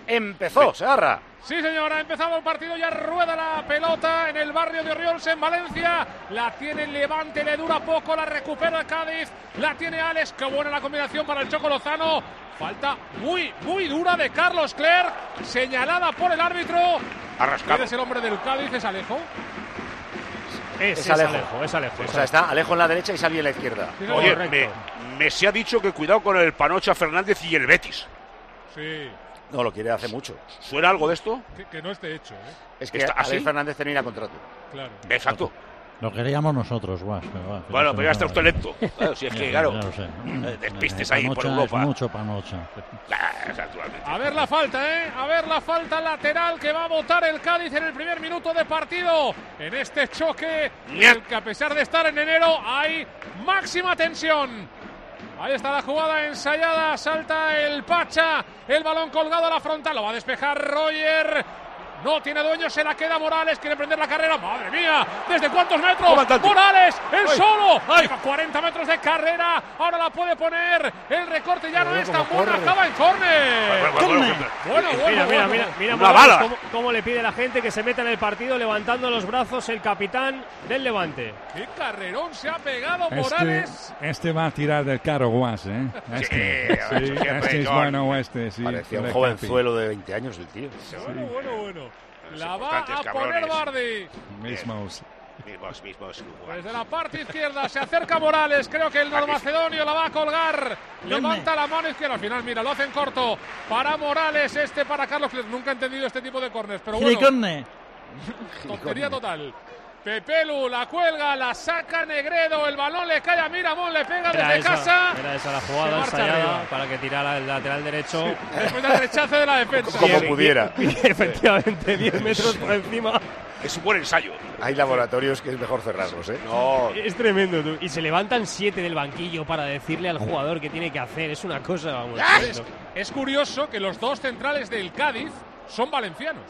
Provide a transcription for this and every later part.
empezó, Segarra. Sí, señora, ha empezado el partido, ya rueda la pelota en el barrio de Orriols, en Valencia. La tiene el Levante, le dura poco, la recupera el Cádiz. La tiene Alex, qué buena la combinación para el Choco Lozano. Falta muy, muy dura de Carlos Clerc, señalada por el árbitro. Arrascado. ¿Es el hombre del Cádiz, es Alejo? Es Alejo. O sea, está Alejo en la derecha y Xavi en la izquierda. Sí, Oye, correcto. me se ha dicho que cuidado con el Panocha Fernández y el Betis. Sí, No, lo quiere hace mucho. ¿Suena algo de esto? que no esté hecho, Es que ¿Está así? Alex Fernández termina contrato. claro. Exacto. Lo queríamos nosotros, Guas. Bueno, pero ya está usted lento. Claro, si es que, claro, Ya lo sé. despistes ahí por Panocha Europa. es mucho Panocha. Naturalmente. A ver la falta, A ver la falta lateral que va a botar el Cádiz en el primer minuto de partido. En este choque, en el que a pesar de estar en enero, hay máxima tensión. Ahí está la jugada ensayada, salta el Pacha, el balón colgado a la frontal, lo va a despejar Roger. No tiene dueño, se la queda Morales, quiere prender la carrera. ¡Madre mía! ¿Desde cuántos metros? ¡Morales! ¡El solo! Lleva 40 metros de carrera. Ahora la puede poner. El recorte ya no es tan bueno. Acaba en córner. Bueno. Mira Una bala. cómo le pide la gente que se meta en el partido levantando los brazos el capitán del Levante. ¡Qué carrerón se ha pegado Morales! Este va a tirar del carro, Guas, ¿eh? Este es bueno, sí. Parecía un jovenzuelo de 20 años el tío. Bueno. La va a poner Bardi. Mismos. Desde la parte izquierda se acerca Morales. Creo que el nordmacedonio la va a colgar. Levanta la mano izquierda. Al final, mira, lo hacen corto. Para Morales, para Carlos Clerc. Nunca he entendido este tipo de córners, pero bueno. Tontería total. Pepelu la cuelga, la saca Negredo, el balón le cae a Miramón, le pega desde casa. Era esa la jugada ensayada para que tirara el lateral derecho. Sí, después del rechazo de la defensa. Como pudiera. Y efectivamente, 10 metros por encima. Es un buen ensayo. Hay laboratorios que es mejor cerrarlos, ¿eh? No. Es tremendo, tú. Y se levantan 7 del banquillo para decirle al jugador qué tiene que hacer. Es una cosa, vamos. Es curioso que los dos centrales del Cádiz son valencianos.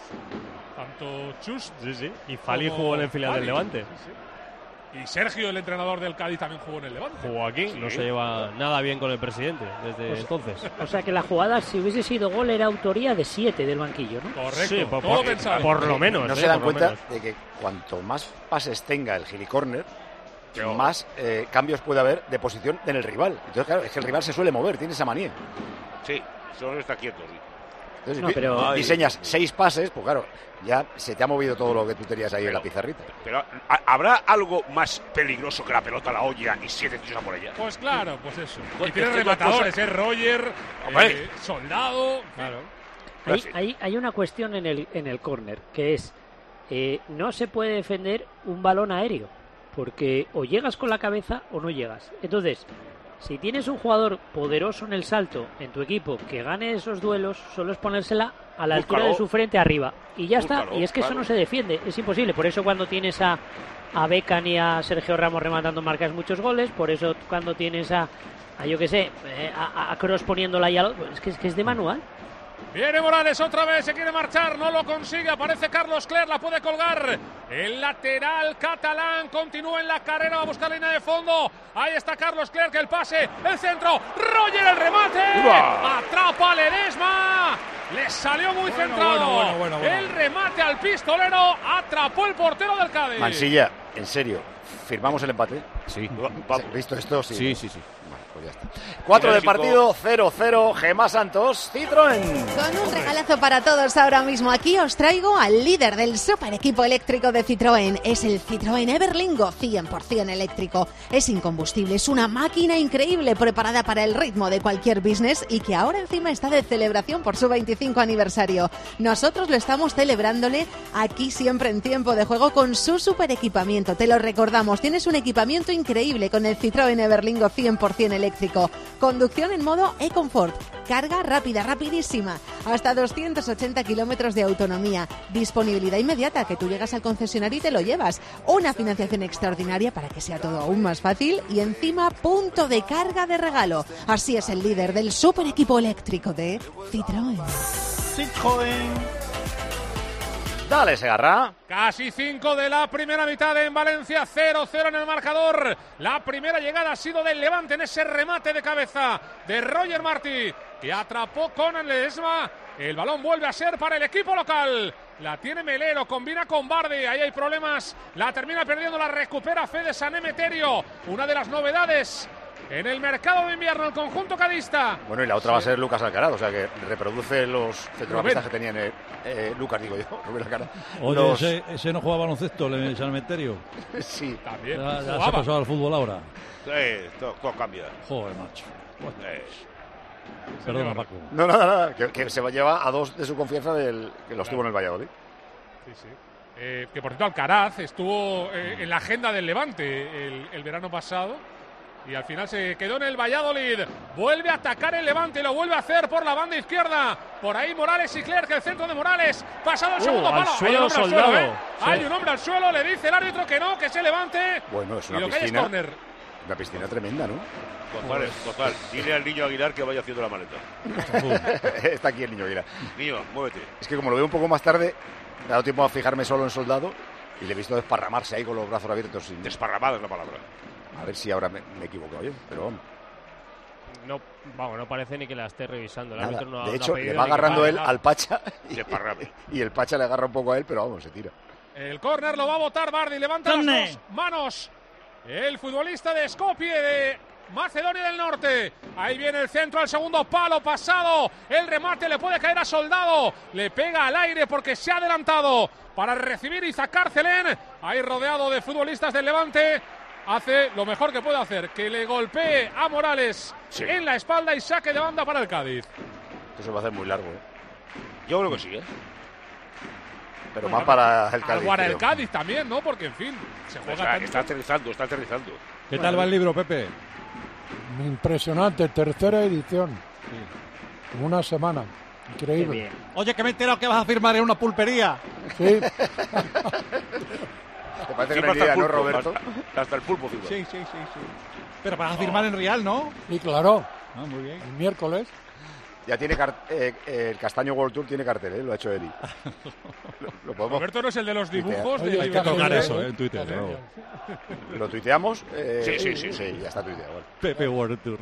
Tanto Chus y Fali jugó en el filial del Levante. Y Sergio, el entrenador del Cádiz, también jugó en el Levante. Jugó aquí, no se lleva nada bien con el presidente desde entonces. O sea que la jugada, si hubiese sido gol, era autoría de 7 del banquillo, ¿no? Correcto, Sí, por lo menos. No se dan cuenta de que cuanto más pases tenga el gilicorner, más cambios puede haber de posición en el rival. Entonces, claro, es que el rival se suele mover, tiene esa manía. Sí, solo está quieto. Entonces, No, pero diseñas 6 pases, pues claro, ya se te ha movido todo lo que tú tenías ahí en la pizarrita. Pero ¿habrá algo más peligroso que la pelota a la olla y 7 tíos a por ella? Pues claro, pues eso. Pues y tiene que rematadores, Roger, Soldado. Claro. hay una cuestión en el córner, que es no se puede defender un balón aéreo, porque o llegas con la cabeza o no llegas. Entonces, si tienes un jugador poderoso en el salto en tu equipo que gane esos duelos, solo es ponérsela a la altura de su frente arriba. Y ya está. Y es que eso no se defiende. Es imposible. Por eso cuando tienes a Beckham y a Sergio Ramos rematando marcas muchos goles. Por eso cuando tienes a yo que sé, a Kroos poniéndola ya... Es que es de manual. Viene Morales otra vez, se quiere marchar, no lo consigue, aparece Carlos Clerc, la puede colgar. El lateral catalán continúa en la carrera, va a buscar línea de fondo. Ahí está Carlos Clerc, el pase, el centro, Roger el remate. Atrapa a Ledesma. Le salió muy centrado. Bueno. El remate al pistolero, atrapó el portero del Cádiz. Mansilla, en serio, ¿firmamos el empate? Sí. ¿Visto esto? Sí. Sí. Bueno, pues ya está. 4 de partido, 0-0, Gemma Santos, Citroën. Con un regalazo para todos ahora mismo. Aquí os traigo al líder del super equipo eléctrico de Citroën. Es el Citroën Everlingo 100% eléctrico. Es incombustible, es una máquina increíble preparada para el ritmo de cualquier business y que ahora encima está de celebración por su 25 aniversario. Nosotros lo estamos celebrándole aquí siempre en tiempo de juego con su super equipamiento. Te lo recordamos, tienes un equipamiento increíble con el Citroën Everlingo 100% eléctrico. Conducción en modo e-comfort, carga rápida, rapidísima, hasta 280 kilómetros de autonomía, disponibilidad inmediata, que tú llegas al concesionario y te lo llevas, una financiación extraordinaria para que sea todo aún más fácil y encima punto de carga de regalo. Así es el líder del super equipo eléctrico de Citroën. Dale, Segarra. Casi 5 de la primera mitad en Valencia, 0-0 en el marcador. La primera llegada ha sido del Levante en ese remate de cabeza de Roger Martí, que atrapó con Ledesma El balón vuelve a ser para el equipo local. La tiene Melero, combina con Bardi. Ahí hay problemas. La termina perdiendo, la recupera Fede Sanemeterio. Una de las novedades en el mercado de invierno, el conjunto cadista. Bueno, y la otra va a ser Lucas Alcaraz, o sea que reproduce los centrocampistas que tenían Lucas, digo yo, Rubén Alcaraz. Oye, ese no juega baloncesto, el Sanemeterio. Sí, también. Ya se ha pasado al fútbol ahora. Todo cambia. Joder, macho. Perdona, Paco. No, nada, que se lleva a 2 de su confianza que los tuvo en el Valladolid. Sí. Que por cierto, Alcaraz estuvo en la agenda del Levante el verano pasado y al final se quedó en el Valladolid. Vuelve a atacar el Levante y lo vuelve a hacer por la banda izquierda. Por ahí Morales y Clerc, el centro de Morales. Pasado el segundo palo. Hay un hombre al suelo, le dice el árbitro que no, que se levante. Bueno, es una y lo piscina. que hay es córner. Una piscina tremenda, ¿no? Total. Dile al niño Aguilar que vaya haciendo la maleta. Está aquí el niño Aguilar. Niño, muévete. Es que como lo veo un poco más tarde, me ha dado tiempo a fijarme solo en Soldado y le he visto desparramarse ahí con los brazos abiertos. Desparramada es la palabra. A ver si ahora me equivoco yo, pero vamos. No parece ni que la esté revisando. El Nada. árbitro no De ha hecho, pedido le va ni que agarrando pare él nada. al Pacha Desparrame. y el Pacha le agarra un poco a él, pero vamos, se tira. El córner lo va a botar Bardi, levanta las dos manos. El futbolista de Skopje, de Macedonia del Norte. Ahí viene el centro al segundo palo, pasado. El remate le puede caer a Soldado. Le pega al aire porque se ha adelantado para recibir Isaac Carcelén. Ahí rodeado de futbolistas del Levante. Hace lo mejor que puede hacer, que le golpee a Morales en la espalda y saque de banda para el Cádiz. Eso va a ser muy largo, Yo creo que sí, Pero más para el Cádiz. Para el Cádiz también, ¿no? Porque, en fin, se juega está aterrizando. ¿Qué tal va el libro, Pepe? Impresionante, tercera edición. En una semana. Increíble. Oye, que me he enterado que vas a firmar en una pulpería. Sí. ¿Te parece una idea, no, Roberto? Hasta el pulpo firma. Sí. Pero vas a firmar en Real, ¿no? Y claro. Muy bien. El miércoles. Ya tiene el Castaño World Tour tiene cartel, lo ha hecho Eli. Lo podemos. Roberto no es el de los dibujos. Oye, Hay que tocar eso en Twitter. ¿Lo tuiteamos? Sí, ya está tuiteado. Vale. Pepe World Tour.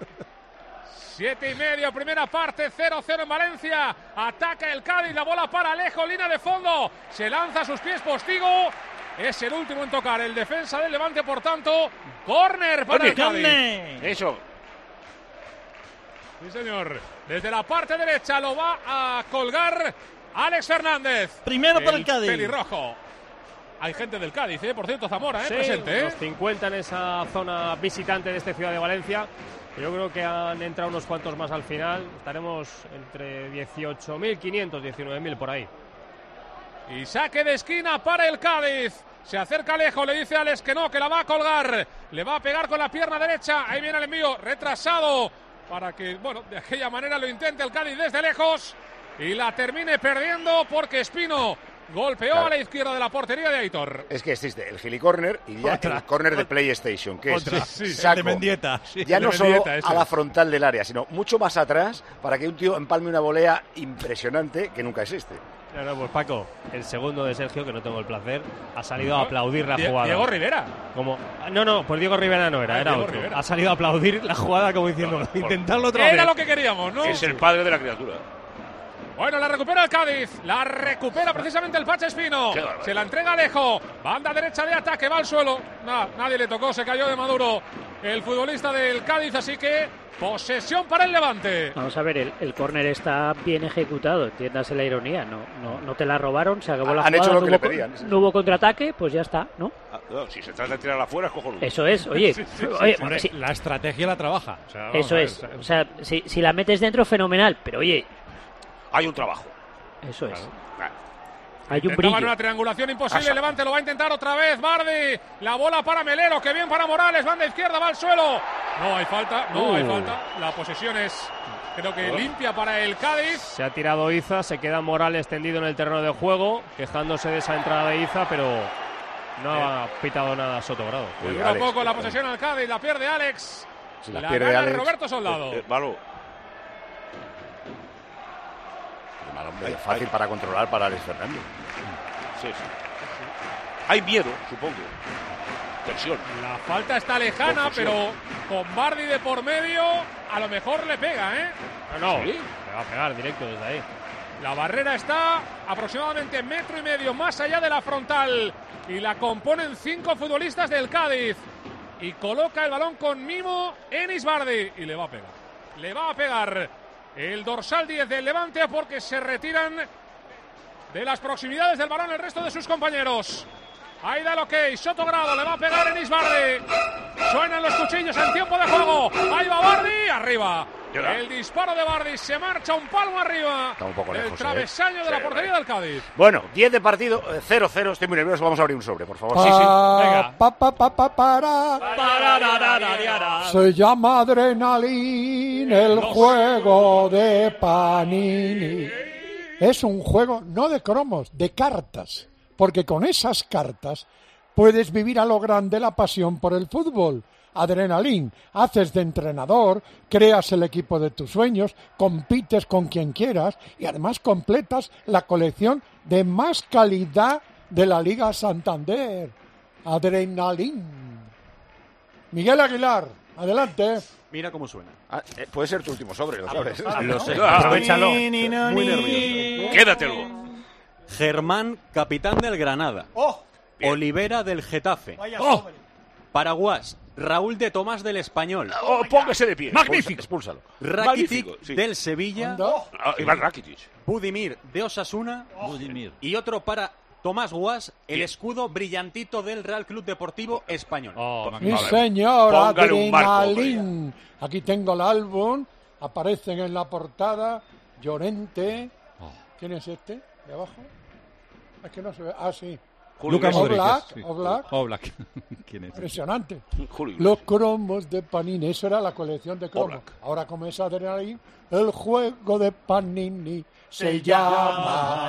7:30, primera parte, 0-0 en Valencia. Ataca el Cádiz, la bola para Alejo, línea de fondo. Se lanza a sus pies Postigo. Es el último en tocar, el defensa del Levante, por tanto, córner para el Cádiz. Eso. Sí, señor. Desde la parte derecha lo va a colgar Alex Fernández. Primero para el Cádiz. Pelirrojo. Hay gente del Cádiz, por cierto, Zamora, Sí, presente. unos 50 en esa zona visitante de esta ciudad de Valencia. Yo creo que han entrado unos cuantos más al final. Estaremos entre 18.500, 19.000 por ahí. Y saque de esquina para el Cádiz. Se acerca Alejo, le dice a Alex que no, que la va a colgar. Le va a pegar con la pierna derecha. Ahí viene el envío retrasado para que, bueno, de aquella manera lo intente el Cádiz desde lejos y la termine perdiendo porque Espino golpeó a la izquierda de la portería de Aitor. Es que existe el gilicorner y ya el córner de PlayStation, que es El de Mendieta. Sí. ya no de solo Mendieta, eso a la es. frontal del área, sino mucho más atrás para que un tío empalme una volea impresionante que nunca existe. No, pues Paco, el segundo de Sergio, que no tengo el placer, ha salido a aplaudir la jugada. Diego Rivera. No, pues Diego Rivera no era Diego otro. Rivera. Ha salido a aplaudir la jugada como diciendo, intentarlo otra vez. Era lo que queríamos, ¿no? Es el padre de la criatura. Bueno, la recupera el Cádiz, la recupera precisamente el Pacha Espino. Se la entrega Alejo, banda derecha de ataque, va al suelo. Nadie le tocó, se cayó de Maduro el futbolista del Cádiz, así que posesión para el Levante. Vamos a ver, el córner está bien ejecutado, entiéndase la ironía. No te la robaron, se acabó la Han jugada. hecho lo que no le hubo, pedían. no hubo contraataque, pues ya está, ¿no? No, si se trata de tirarla afuera es cojonudo. Eso es, oye. Hombre, sí, la estrategia la trabaja. O sea, vamos eso a ver, es. O sea, si la metes dentro, fenomenal, pero oye, Hay un trabajo. eso es. Claro. Hay un Intentaban brillo. una triangulación imposible, Levante lo va a intentar otra vez, Bardi, la bola para Melero, que bien para Morales, banda izquierda, va al suelo. No hay falta, la posesión es, creo que limpia para el Cádiz. Se ha tirado Iza, se queda Morales tendido en el terreno de juego, quejándose de esa entrada de Iza, pero no ha pitado nada Sotogrado. Uy, Dura Alex, poco la posesión al Cádiz, la pierde Alex. Si la La pierde gana Alex, Roberto Soldado. Malo. fácil para controlar para Alex Fernández. Sí. Hay miedo, supongo. Tensión. La falta está lejana, Confusión. pero con Bardi de por medio, a lo mejor le pega, ¿eh? No, le va a pegar directo desde ahí. La barrera está aproximadamente 1,5 metros más allá de la frontal y la componen 5 futbolistas del Cádiz. Y coloca el balón con mimo Enis Bardi y le va a pegar. Le va a pegar el dorsal 10 del Levante porque se retiran de las proximidades del balón el resto de sus compañeros. Ahí da el ok, Sotogrado, le va a pegar Enis Bardi. Suenan los cuchillos en tiempo de juego. Ahí va Bardi, arriba. El disparo de Bardi se marcha un palmo arriba. Está un poco lejos, el travesaño de la portería del Cádiz. Bueno, 10 de partido, 0-0. Estoy muy nervioso. Vamos a abrir un sobre, por favor. Venga. Se llama Adrenalina, el juego de Panini. Es un juego no de cromos, de cartas. Porque con esas cartas puedes vivir a lo grande la pasión por el fútbol. Adrenalín, haces de entrenador, creas el equipo de tus sueños, compites con quien quieras y además completas la colección de más calidad de la Liga Santander. Adrenalín. Miguel Aguilar, adelante. Mira cómo suena. Puede ser tu último sobre, lo sabes. Lo sé, aprovechalo. Muy nervioso. Quédatelo. Germán, capitán del Granada. Olivera del Getafe. Paraguas, Raúl de Tomás del Español. Póngase de pie. Magnífico. Expúlsalo. Rakitic del Sevilla. Iván Rakitic. Budimir de Osasuna. Y otro para Tomás Guas, el escudo brillantito del Real Club Deportivo Español. Mi señor, Póngale un marco, Adrenalín. Aquí tengo el álbum. Aparecen en la portada Llorente. ¿Quién es este? ¿De abajo? Es que no se ve. Ah, sí. Luka Modric. Oblak. ¿Quién es? Impresionante. Julio. Los cromos de Panini. Eso era la colección de cromos. Oblak. Ahora, como es Adrenalín, el juego de Panini se llama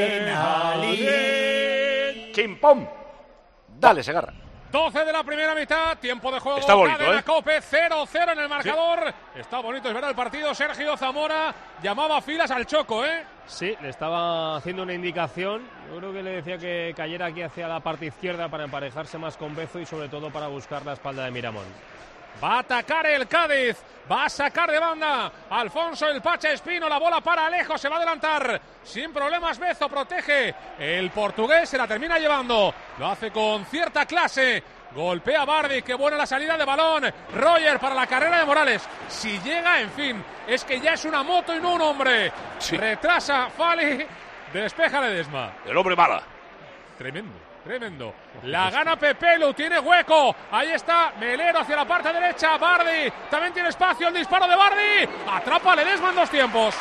Adrenalín. ¡Chimpón! Dale, Segarra. 12 de la primera mitad, tiempo de juego. Está bonito, Cadena Cope, 0-0 en el marcador. Sí. Está bonito, es verdad, el partido. Sergio Zamora llamaba filas al Choco, ¿eh? Sí, le estaba haciendo una indicación. Yo creo que le decía que cayera aquí hacia la parte izquierda para emparejarse más con Bezo y sobre todo para buscar la espalda de Miramón. Va a atacar el Cádiz, va a sacar de banda Alfonso el Pacha Espino, la bola para Alejo, se va a adelantar sin problemas. Bezo protege, el portugués se la termina llevando, lo hace con cierta clase, golpea Bardi, qué buena la salida de balón. Roger para la carrera de Morales, si llega, en fin, es que ya es una moto y no un hombre. Sí. Retrasa Fali, despeja Ledesma. El hombre mala. Tremendo. La gana Pepe, lo tiene hueco. Ahí está Melero hacia la parte derecha. Bardi también tiene espacio. El disparo de Bardi. Atrapa a Ledesma en 2 tiempos.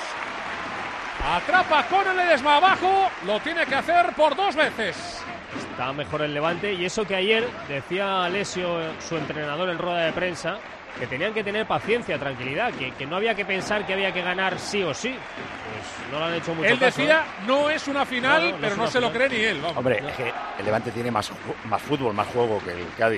Atrapa con el Ledesma abajo. Lo tiene que hacer por 2 veces. Está mejor el Levante. Y eso que ayer decía Alessio, su entrenador, en rueda de prensa, que tenían que tener paciencia, tranquilidad, que no había que pensar que había que ganar sí o sí. Pues no lo han hecho mucho él caso, decía, no es una final, pero no se lo cree ni él. Vamos. Hombre, es que el Levante tiene más fútbol, más juego que el Cádiz.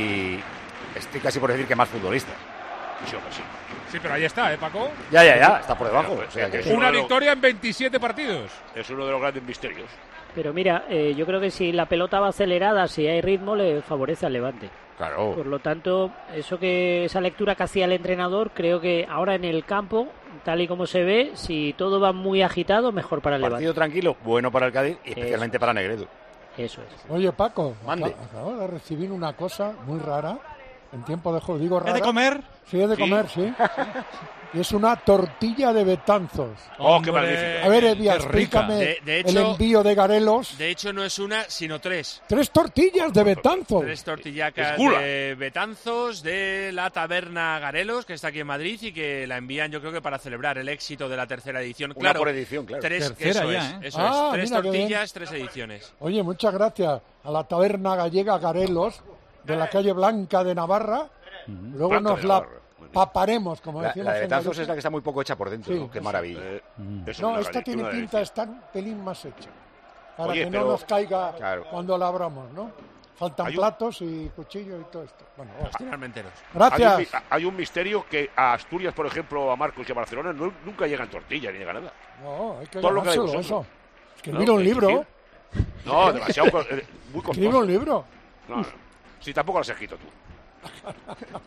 Y estoy casi por decir que más futbolista. Sí, hombre, sí. Sí, pero ahí está, Paco? Ya, está por debajo. Pues, o sea, que una victoria en 27 partidos. Es uno de los grandes misterios. Pero mira, yo creo que si la pelota va acelerada, si hay ritmo, le favorece al Levante. Claro. Por lo tanto, esa lectura que hacía el entrenador, creo que ahora en el campo, tal y como se ve, si todo va muy agitado, mejor para el Levante. Partido tranquilo, bueno para el Cádiz y especialmente para Negredo. Eso es. Oye, Paco, mande. Acabo de recibir una cosa muy rara en tiempo de juego. Digo rara. ¿Es de comer? Sí, es de comer, sí. Y es una tortilla de Betanzos. ¡Oh, qué magnífico! A ver, Evia, explícame de hecho, el envío de Garelos. De hecho, no es una, sino 3. 3 tortillas de Betanzos. 3 tortillacas de Betanzos de la taberna Garelos, que está aquí en Madrid y que la envían, yo creo que para celebrar el éxito de la 3ª edición. Una por edición, claro. 3, tercera eso ya, es, ¿eh? eso es. 3 mira, tortillas, 3 ediciones. Oye, muchas gracias a la taberna gallega Garelos de la calle Blanca de Navarra. Luego Blanca nos de la Navarra. paparemos, como decimos. La de en Betanzos Galicia. es la que está muy poco hecha por dentro, Sí, ¿no? Qué maravilla. No, esta tiene pinta de estar un pelín más hecha. Para Oye, que pero- no nos caiga Claro. cuando la abramos, ¿no? Faltan Hay un- platos y cuchillos y todo esto. Bueno, bueno. Están enteros. Gracias. Hay un misterio que a Asturias, por ejemplo, a Marcos y a Barcelona nunca llegan tortillas ni llega nada. No, hay que Todo lo que ganárselo hay eso. Escribir No, un que libro. No, demasiado muy costoso. Escribe un libro. No. Si tampoco lo has escrito tú.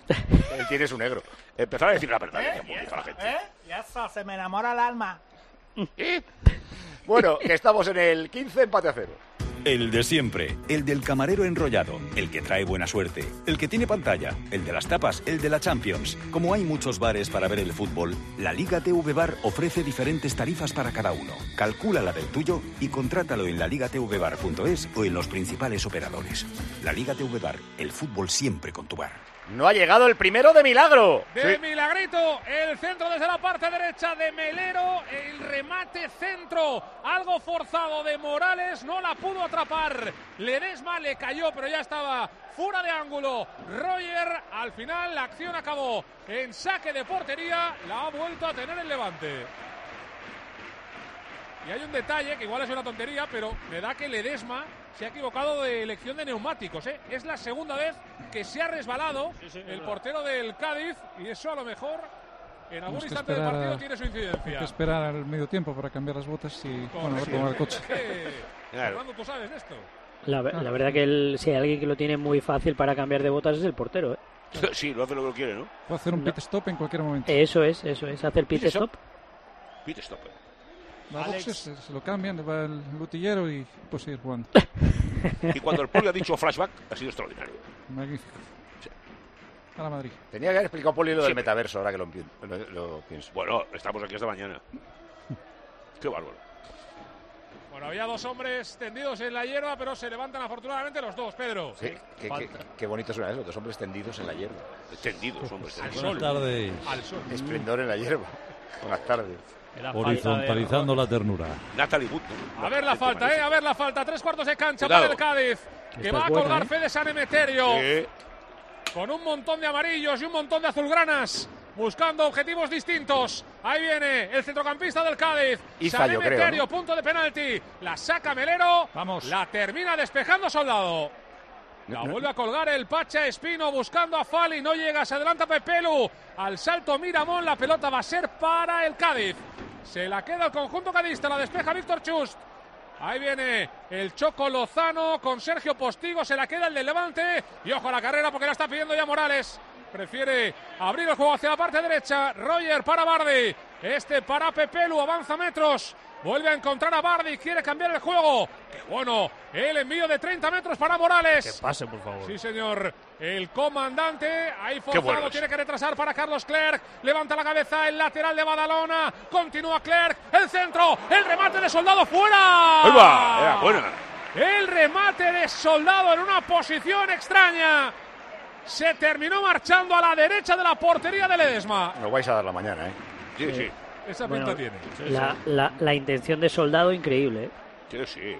Él tiene su negro. Empezar a decir la verdad a la gente. Ya está, se me enamora el alma. Bueno, que estamos en el 15, empate a 0. El de siempre, el del camarero enrollado, el que trae buena suerte, el que tiene pantalla, el de las tapas, el de la Champions. Como hay muchos bares para ver el fútbol, la Liga TV Bar ofrece diferentes tarifas para cada uno. Calcula la del tuyo y contrátalo en laligatvbar.es o en los principales operadores. La Liga TV Bar, el fútbol siempre con tu bar. No ha llegado el primero de milagro. De Milagrito, el centro desde la parte derecha de Melero, el remate centro, algo forzado de Morales, no la pudo atrapar. Ledesma le cayó, pero ya estaba fuera de ángulo. Roger, al final la acción acabó en saque de portería, la ha vuelto a tener el Levante. Y hay un detalle que igual es una tontería, pero me da que Ledesma se ha equivocado de elección de neumáticos, ¿eh? Es la segunda vez que se ha resbalado el portero del Cádiz y eso a lo mejor en algún instante del partido tiene su incidencia. Hay que esperar al medio tiempo para cambiar las botas y bueno, a ver cómo va el coche. Fernando, ¿tú sabes de esto? La verdad que si hay alguien que lo tiene muy fácil para cambiar de botas es el portero, ¿eh? Sí, lo hace lo que quiere, ¿no? Puede hacer un pit stop en cualquier momento. Eso es, hacer pit stop. Pit stop. La boxes se lo cambian, va el lutillero y pues seguir jugando. Y cuando el Poli ha dicho flashback, ha sido extraordinario. Magnífico. Sí. A la Madrid. Tenía que haber explicado Poli lo del metaverso, ahora que lo pienso. Bueno, estamos aquí hasta mañana. Qué bárbaro. Bueno, había dos hombres tendidos en la hierba, pero se levantan afortunadamente los dos, Pedro. Sí, qué bonito suena eso, dos hombres tendidos en la hierba. Tendidos, hombres. Buenas tardes. Al sol. Esplendor en la hierba. Buenas tardes. Horizontalizando la ternura. Natalie Wood. A ver la falta, a ver la falta. 3/4 de cancha para el Cádiz. Que va a colgar Fede San Emeterio. Con un montón de amarillos y un montón de azulgranas. Buscando objetivos distintos. Ahí viene el centrocampista del Cádiz. Y San fallo, Emeterio, creo, ¿no? Punto de penalti. La saca Melero. Vamos. La termina despejando Soldado. La vuelve a colgar el Pacha Espino buscando a Fali. No llega, se adelanta Pepelu. Al salto Miramón, la pelota va a ser para el Cádiz. Se la queda el conjunto cadista, la despeja Víctor Chust. Ahí viene el Choco Lozano con Sergio Postigo, se la queda el del Levante. Y ojo a la carrera porque la está pidiendo ya Morales. Prefiere abrir el juego hacia la parte derecha. Roger para Bardi. Este para Pepelu, avanza metros. Vuelve a encontrar a Bardi, quiere cambiar el juego. ¡Qué bueno! El envío de 30 metros para Morales. Que pase, por favor. Sí, señor. El comandante, ahí forzado, tiene que retrasar para Carlos Clerc. Levanta la cabeza el lateral de Badalona. Continúa Clerc. El centro. El remate de Soldado fuera. ¡Ahí va! Era buena. El remate de Soldado en una posición extraña. Se terminó marchando a la derecha de la portería de Ledesma. Nos vais a dar la mañana, ¿eh? Sí, sí. Esa pinta tiene. La intención de Soldado increíble, ¿eh? Sí, sí.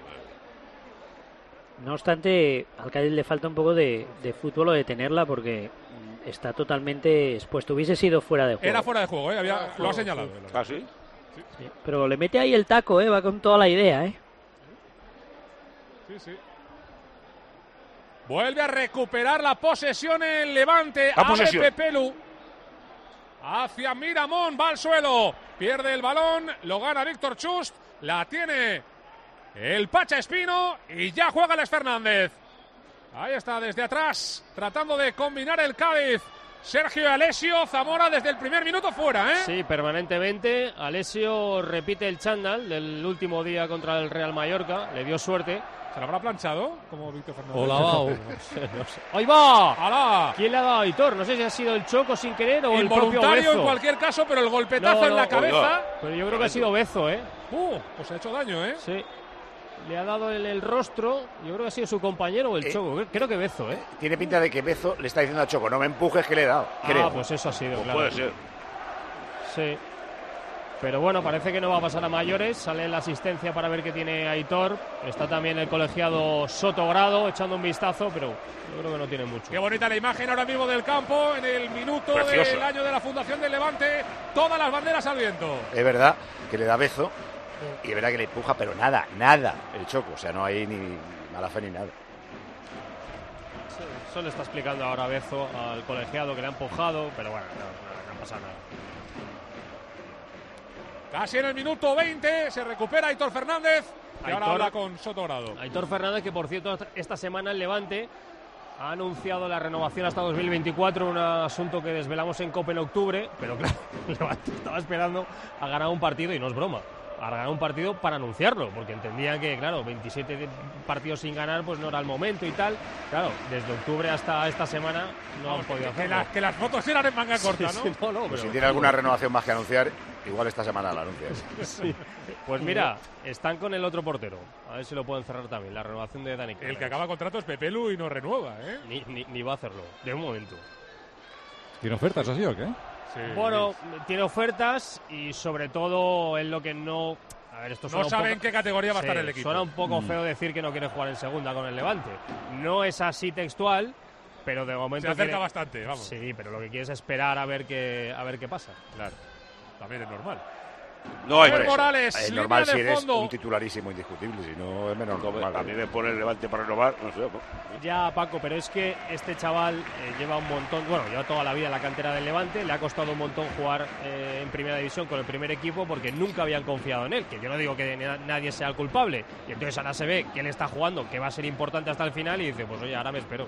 No obstante, al Cádiz le falta un poco de fútbol o de tenerla porque está totalmente expuesto. Hubiese sido fuera de juego. Era fuera de juego, ¿eh? Lo ha señalado. ¿Ah, sí? Sí. Pero le mete ahí el taco, ¿eh? Va con toda la idea, ¿eh? Sí, sí. Vuelve a recuperar la posesión el Levante. Abre Pepelu. Hacia Miramón, va al suelo. Pierde el balón, lo gana Víctor Chust. La tiene el Pacha Espino y ya juega Alex Fernández. Ahí está, desde atrás, tratando de combinar el Cádiz. Sergio Alessio, Zamora desde el primer minuto fuera, ¿eh? Sí, permanentemente. Alessio repite el chándal del último día contra el Real Mallorca. Le dio suerte. ¿Se lo habrá planchado? Como Víctor Fernández. O lavado. No sé. ¡Ahí va! ¡Alá! ¿Quién le ha dado a Aitor? No sé si ha sido el Choco sin querer o el propio involuntario Bezo. En cualquier caso, pero el golpetazo en la cabeza. Pero yo creo que ha sido Bezo, ¿eh? Pues ha hecho daño, ¿eh? Sí. Le ha dado en el rostro. Yo creo que ha sido su compañero o el Choco. Creo que Bezo, ¿eh? Tiene pinta de que Bezo le está diciendo a Choco, no me empujes que le he dado. Creo. Pues eso ha sido, claro. Puede ser. Sí. Pero bueno, parece que no va a pasar a mayores. Sale la asistencia para ver qué tiene Aitor. Está también el colegiado Sotogrado echando un vistazo, pero yo creo que no tiene mucho. Qué bonita la imagen ahora mismo del campo en el minuto Precioso. Del año de la fundación del Levante. Todas las banderas al viento. Es verdad que le da Bezo y es verdad que le empuja, pero nada el Choco. O sea, no hay ni mala fe ni nada. Sí, eso le está explicando ahora Bezo al colegiado que le ha empujado, pero bueno, no pasa nada. Casi en el minuto 20 se recupera Aitor Fernández y ahora habla con Sotogrado. Aitor Fernández, que por cierto esta semana el Levante ha anunciado la renovación hasta 2024, un asunto que desvelamos en COPE en octubre, pero claro, el Levante estaba esperando a ganar un partido y no es broma. a ganar un partido para anunciarlo, porque entendían que, claro, 27 partidos sin ganar, pues no era el momento y tal. Claro, desde octubre hasta esta semana no han podido hacerlo. Que las fotos eran en manga corta, ¿no? Sí, no, pues si tiene alguna renovación más que anunciar, igual esta semana la anuncias. Sí. Pues mira, están con el otro portero. A ver si lo pueden cerrar también, la renovación de Dani. El que acaba contrato es Pepelu y no renueva, ¿eh? Ni va a hacerlo, de un momento. ¿Tiene ofertas así o qué? Sí, bueno, tiene ofertas y sobre todo en lo que no... A ver, esto no sabe en qué categoría va a estar el equipo. Suena un poco feo decir que no quiere jugar en segunda con el Levante. No es así textual, pero de momento... Se acerca bastante, vamos. Sí, pero lo que quiere es esperar a ver qué pasa. Claro, también es normal. No hay Morales, es normal si eres un titularísimo indiscutible, si no es menos normal. A mí me pone el Levante para renovar, no sé. Ya, Paco, pero es que este chaval lleva un montón, lleva toda la vida en la cantera del Levante, le ha costado un montón jugar en primera división con el primer equipo porque nunca habían confiado en él, que yo no digo que nadie sea el culpable, y entonces ahora se ve que él está jugando, que va a ser importante hasta el final y dice, pues oye, ahora me espero.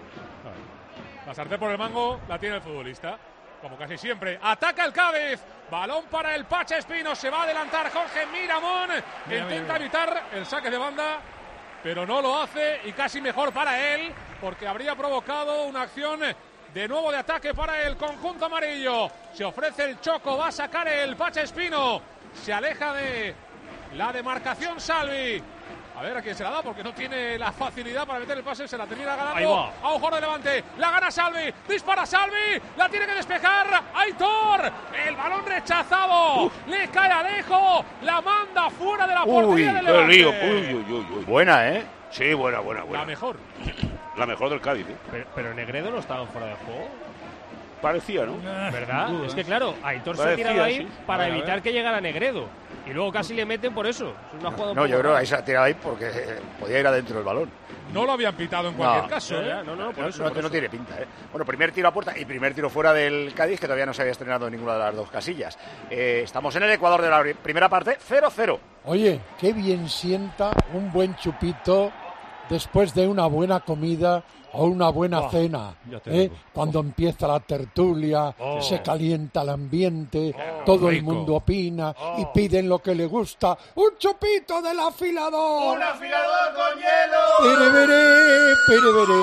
La sartén por el mango la tiene el futbolista. Como casi siempre, ataca el Cádiz, balón para el Pacha Espino, se va a adelantar Jorge Miramón, intenta evitar el saque de banda, pero no lo hace y casi mejor para él, porque habría provocado una acción de nuevo de ataque para el conjunto amarillo. Se ofrece el Choco, va a sacar el Pacha Espino, se aleja de la demarcación Salvi. A ver a quién se la da, porque no tiene la facilidad para meter el pase. Se la termina ganando a un jugador de Levante. La gana Salvi. Dispara Salvi. La tiene que despejar Aitor. El balón rechazado. Le cae Alejo. La manda fuera de la portería del Levante. Buena, ¿eh? Sí, buena. La mejor. La mejor del Cádiz, ¿eh? Pero Negredo no estaba fuera de juego. Parecía, ¿no? ¿Verdad? Es que claro, Aitor se ha tirado ahí para evitar que llegara Negredo. Y luego casi le meten por eso. No, yo creo que ahí se ha tirado ahí porque podía ir adentro del balón. No lo habían pitado en cualquier caso, ¿eh? No tiene pinta, ¿eh? Bueno, primer tiro a puerta y primer tiro fuera del Cádiz, que todavía no se había estrenado en ninguna de las dos casillas. Estamos en el Ecuador de la primera parte, 0-0. Oye, qué bien sienta un buen chupito después de una buena comida o una buena cena, cuando empieza la tertulia, se calienta el ambiente, todo el mundo opina y piden lo que le gusta. ¡Un chupito del afilador! ¡Un afilador con hielo! ¡Piribirí!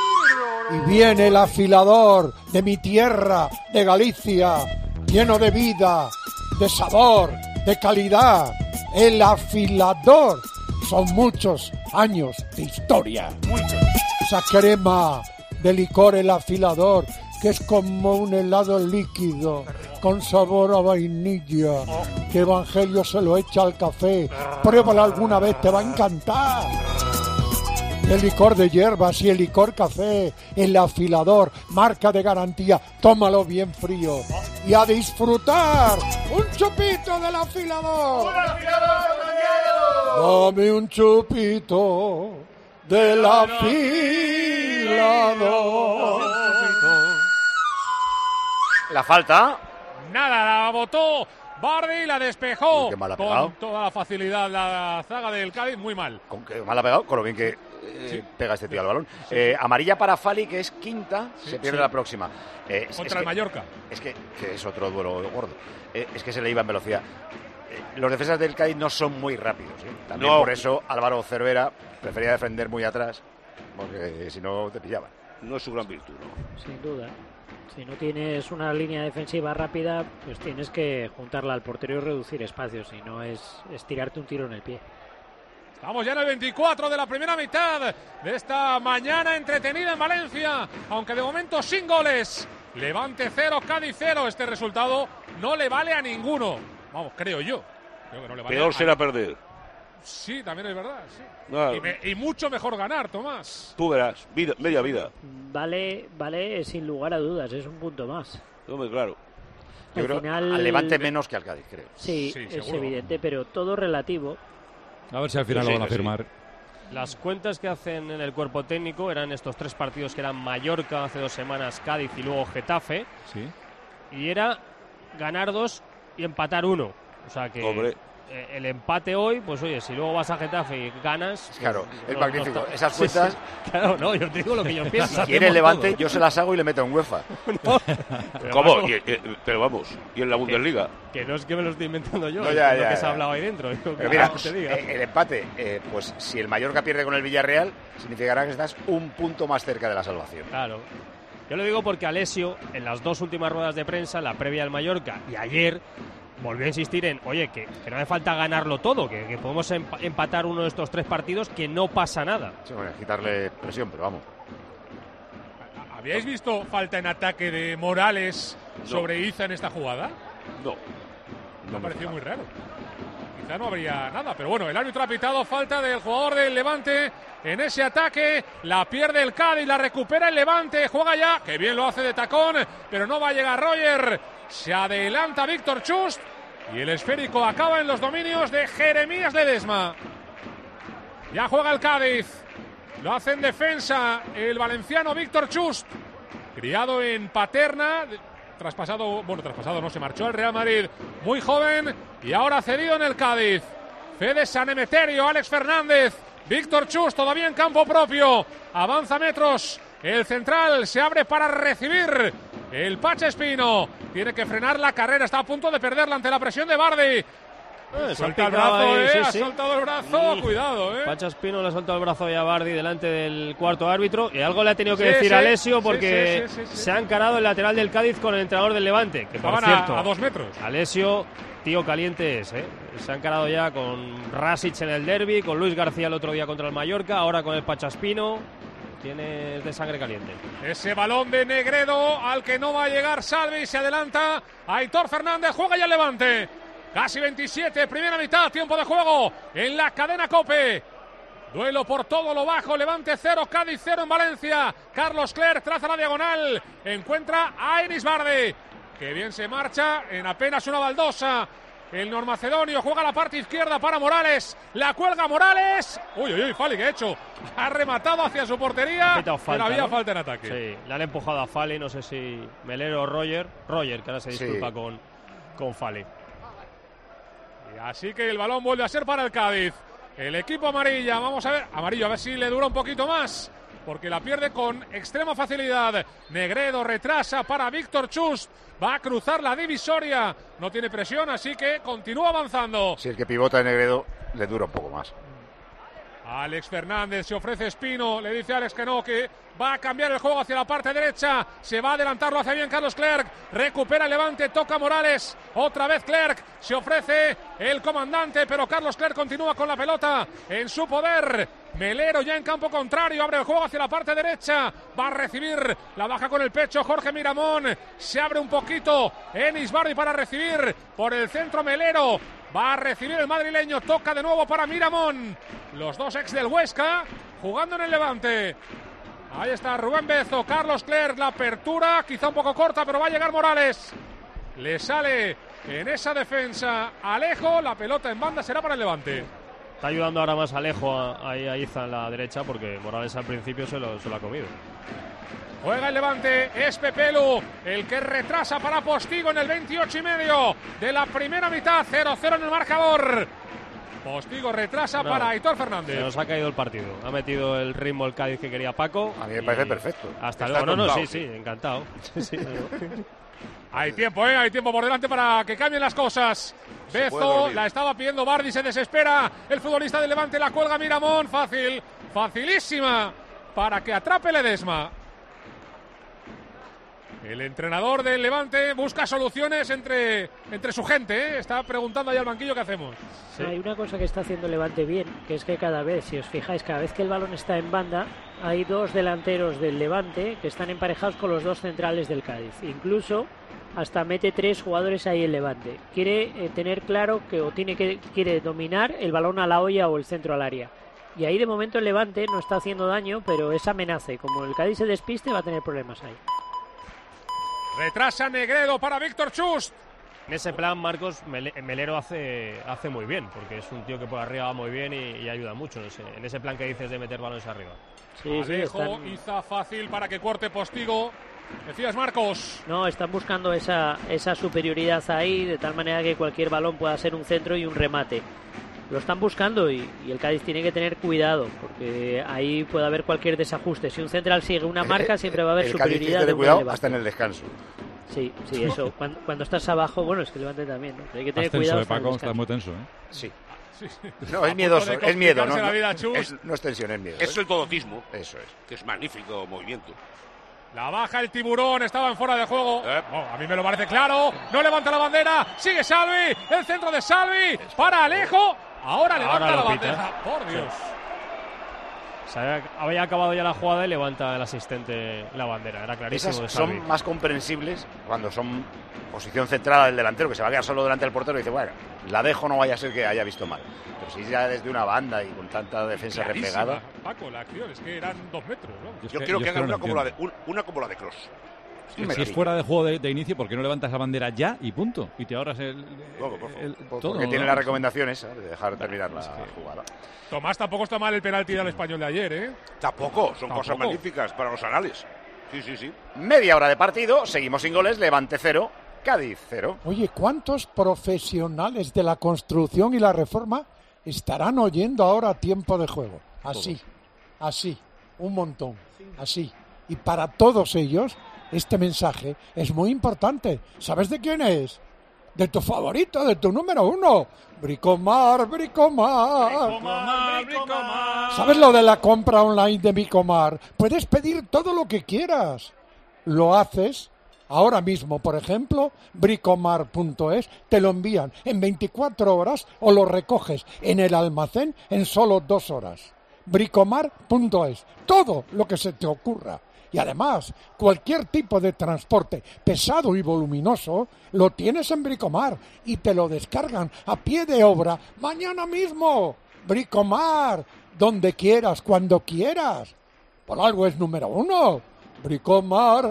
Y viene el afilador de mi tierra, de Galicia, lleno de vida, de sabor, de calidad. El afilador. Son muchos años de historia. Esa crema de licor el afilador, que es como un helado líquido, con sabor a vainilla, que Evangelio se lo echa al café. Pruébala alguna vez, te va a encantar. El licor de hierbas y el licor café, el afilador, marca de garantía. Tómalo bien frío y a disfrutar. ¡Un chupito del afilador! ¡Un afilador con hielo! Dame un chupito del afilador. La falta. Nada, la botó Bardi, la despejó con toda la facilidad la zaga del Cádiz, muy mal. Con que mal ha pegado, con lo bien que pega este tío al balón. Amarilla para Fali, que es quinta, se pierde la próxima. Contra el Mallorca. Es que es otro duelo gordo. Es que se le iba en velocidad. Los defensas del Cádiz no son muy rápidos. También por eso Álvaro Cervera prefería defender muy atrás, porque si no te pillaban. No es su gran virtud, ¿no? Sin duda. Si no tienes una línea defensiva rápida, pues tienes que juntarla al portero y reducir espacios, si no es tirarte un tiro en el pie. Estamos ya en el 24 de la primera mitad de esta mañana entretenida en Valencia, aunque de momento sin goles. Levante 0, Cádiz 0. Este resultado no le vale a ninguno. Vamos, creo yo. Creo que no le vale. Peor será perder. Sí, también es verdad. Sí. Claro. Y mucho mejor ganar, Tomás. Tú verás, media vida. Vale, sin lugar a dudas, es un punto más. Hombre, claro. Yo creo al Levante menos que al Cádiz, creo. Sí, es evidente, pero todo relativo. A ver si al final lo van a firmar. Las cuentas que hacen en el cuerpo técnico eran estos 3 partidos que eran Mallorca hace 2 semanas, Cádiz y luego Getafe. Sí. Y era ganar 2 y empatar 1. O sea que el empate hoy, pues oye, si luego vas a Getafe y ganas... Claro, pues, es magnífico. Esas cuentas... Sí. Claro, no, yo te digo lo que yo pienso. Si quiere el Levante, yo se las hago y le meto en UEFA. ¿Cómo? Pero vamos, ¿y en la Bundesliga? Que no es que me lo estoy inventando yo, No, es lo que se ha hablado ahí dentro. Pero mira, el empate, pues si el Mallorca pierde con el Villarreal, significará que estás un punto más cerca de la salvación. Claro. Yo lo digo porque Alessio, en las 2 últimas ruedas de prensa, la previa del Mallorca y ayer, volvió a insistir en, oye, que no hace falta ganarlo todo, que podemos empatar uno de estos 3 partidos, que no pasa nada. Sí, bueno, quitarle presión, pero vamos. ¿Habíais visto falta en ataque de Morales sobre Iza en esta jugada? No. Me pareció muy raro. Quizá no habría nada, pero bueno, el árbitro ha pitado falta del jugador del Levante en ese ataque. La pierde el Cádiz, la recupera el Levante, juega ya, que bien lo hace de tacón, pero no va a llegar Roger. Se adelanta Víctor Chust y el esférico acaba en los dominios de Jeremías Ledesma. Ya juega el Cádiz. Lo hace en defensa el valenciano Víctor Chust, criado en Paterna, traspasado no, se marchó al Real Madrid muy joven y ahora cedido en el Cádiz. Fede San Emeterio, Alex Fernández, Víctor Chust todavía en campo propio, avanza metros, el central se abre para recibir el Pacha Espino, tiene que frenar la carrera, está a punto de perderla ante la presión de Bardi. Suelta el brazo, ha soltado el brazo, cuidado, Pacha Espino le ha soltado el brazo ya a Bardi delante del cuarto árbitro y algo le ha tenido que decir a Alessio porque se ha encarado el lateral del Cádiz con el entrenador del Levante, que por cierto, a 2 metros. Alessio, tío caliente es, se ha encarado ya con Rasic en el derbi, con Luis García el otro día contra el Mallorca, ahora con el Pacha Espino. Tiene de sangre caliente. Ese balón de Negredo al que no va a llegar Salvi, se adelanta Aitor Fernández, juega ya el Levante. Casi 27, primera mitad, tiempo de juego en la cadena COPE. Duelo por todo lo bajo, Levante 0, Cádiz 0 en Valencia. Carlos Clerc traza la diagonal, encuentra a Enis Bardi, que bien se marcha en apenas una baldosa. El normacedonio juega la parte izquierda para Morales, la cuelga Morales. Uy, Fali, ¿qué ha hecho? Ha rematado hacia su portería, pero había falta en ataque. Sí, le han empujado a Fali, no sé si Melero o Roger, que ahora se disculpa con Fali. Así que el balón vuelve a ser para el Cádiz. El equipo amarillo, a ver si le dura un poquito más, porque la pierde con extrema facilidad. Negredo retrasa para Víctor Chust, va a cruzar la divisoria, no tiene presión, así que continúa avanzando. Si el que pivota de Negredo le dura un poco más. Alex Fernández, se ofrece Espino, le dice Alex que no, que va a cambiar el juego hacia la parte derecha, se va a adelantar, lo hace bien Carlos Clerc, recupera el Levante, toca Morales, otra vez Clerc, se ofrece el comandante, pero Carlos Clerc continúa con la pelota en su poder. Melero ya en campo contrario, abre el juego hacia la parte derecha, va a recibir, la baja con el pecho Jorge Miramón, se abre un poquito Enis Bardi para recibir por el centro Melero, va a recibir el madrileño, toca de nuevo para Miramón, los dos ex del Huesca jugando en el Levante. Ahí está Rubén Bezo, Carlos Clerc, la apertura quizá un poco corta, pero va a llegar Morales, le sale en esa defensa Alejo, la pelota en banda será para el Levante. Está ayudando ahora más Alejo a Iza en la derecha, porque Morales al principio se lo ha comido. Juega el Levante, es Pepelu el que retrasa para Postigo en el 28,5 de la primera mitad, 0-0 en el marcador. Postigo retrasa para Aitor Fernández. Se nos ha caído el partido, ha metido el ritmo el Cádiz que quería Paco. A mí me parece perfecto. Hasta luego, sí, encantado. Hay tiempo por delante para que cambien las cosas. Bezo, la estaba pidiendo Bardi, se desespera. El futbolista del Levante la cuelga Miramón. Facilísima para que atrape Ledesma. El entrenador del Levante busca soluciones entre su gente, Está preguntando ahí al banquillo qué hacemos. Sí. Hay una cosa que está haciendo el Levante bien, que es que cada vez, si os fijáis, cada vez que el balón está en banda, hay 2 delanteros del Levante que están emparejados con los 2 centrales del Cádiz. Incluso hasta mete 3 jugadores ahí el Levante. Quiere tener claro quiere dominar el balón a la olla o el centro al área. Y ahí de momento el Levante no está haciendo daño, pero es amenaza. Y como el Cádiz se despiste, va a tener problemas ahí. Retrasa Negredo para Víctor Chust. En ese plan, Marcos, Melero hace muy bien, porque es un tío que por arriba va muy bien y ayuda mucho en ese plan que dices de meter balones arriba. Alejo, Iza fácil para que corte Postigo. Decías, Marcos. No, están buscando esa superioridad ahí, de tal manera que cualquier balón pueda ser un centro y un remate. Lo están buscando y el Cádiz tiene que tener cuidado, porque ahí puede haber cualquier desajuste. Si un central sigue una marca, siempre va a haber superioridad. El Cádiz tiene que tener cuidado hasta en el descanso. Sí, eso. Cuando estás abajo, bueno, es que Levante también, ¿no? Hay que tener cuidado. Paco, está muy tenso, ¿eh? Sí. No, es miedoso, es miedo, no es tensión, es miedo. Es el todotismo. Eso es. Que es magnífico movimiento. La baja el Tiburón, estaba en fuera de juego. A mí me lo parece claro. No levanta la bandera. Sigue Salvi. El centro de Salvi. Para Alejo. Ahora levanta la bandera. Por Dios. Había acabado ya la jugada y levanta el asistente la bandera. Era clarísimo. Esas son más comprensibles cuando son posición centrada del delantero, que se va a quedar solo delante del portero y dice, bueno, la dejo, no vaya a ser que haya visto mal. Pero si ya desde una banda y con tanta defensa replegada. Paco, la acción es que eran 2 metros, ¿no? Yo creo que hagan una como la de Kroos. Si es fuera de juego de inicio, ¿por qué no levantas la bandera ya y punto? Y te ahorras todo. Porque tiene las recomendaciones de dejar terminar la jugada. Tomás, tampoco está mal el penalti del Español de ayer, ¿eh? Tampoco, son cosas magníficas para los anales. Sí. Media hora de partido, seguimos sin goles, Levante 0, Cádiz 0. Oye, ¿cuántos profesionales de la construcción y la reforma estarán oyendo ahora tiempo de juego? Así, un montón, así. Y para todos ellos, este mensaje es muy importante. ¿Sabes de quién es? De tu favorito, de tu número 1. Bricomar. ¿Sabes lo de la compra online de Bricomar? Puedes pedir todo lo que quieras. Lo haces ahora mismo, por ejemplo, bricomar.es, te lo envían en 24 horas o lo recoges en el almacén en solo 2 horas. Bricomar.es, todo lo que se te ocurra. Y además, cualquier tipo de transporte pesado y voluminoso lo tienes en Bricomar y te lo descargan a pie de obra mañana mismo. Bricomar, donde quieras, cuando quieras. Por algo es número 1. Bricomar.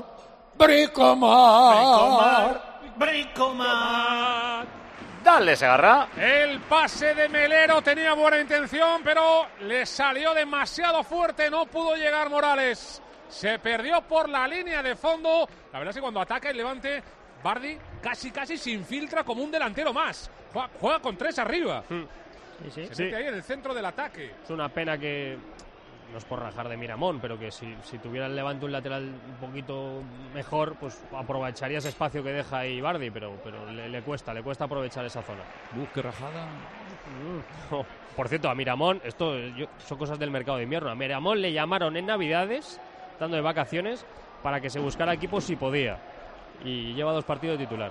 Dale, Segarra. El pase de Melero tenía buena intención, pero le salió demasiado fuerte. No pudo llegar Morales. Se perdió por la línea de fondo. La verdad es que cuando ataca el Levante, Bardi casi se infiltra como un delantero más. Juega con 3 arriba. Se mete ahí en el centro del ataque. Es una pena que, no es por rajar de Miramón, pero que si tuviera el Levante un lateral un poquito mejor, pues aprovecharía ese espacio que deja ahí Bardi, pero le cuesta aprovechar esa zona. Qué rajada. Por cierto, a Miramón, son cosas del mercado de invierno. A Miramón le llamaron en Navidades, estando de vacaciones, para que se buscara equipo si podía. Y lleva 2 partidos de titular.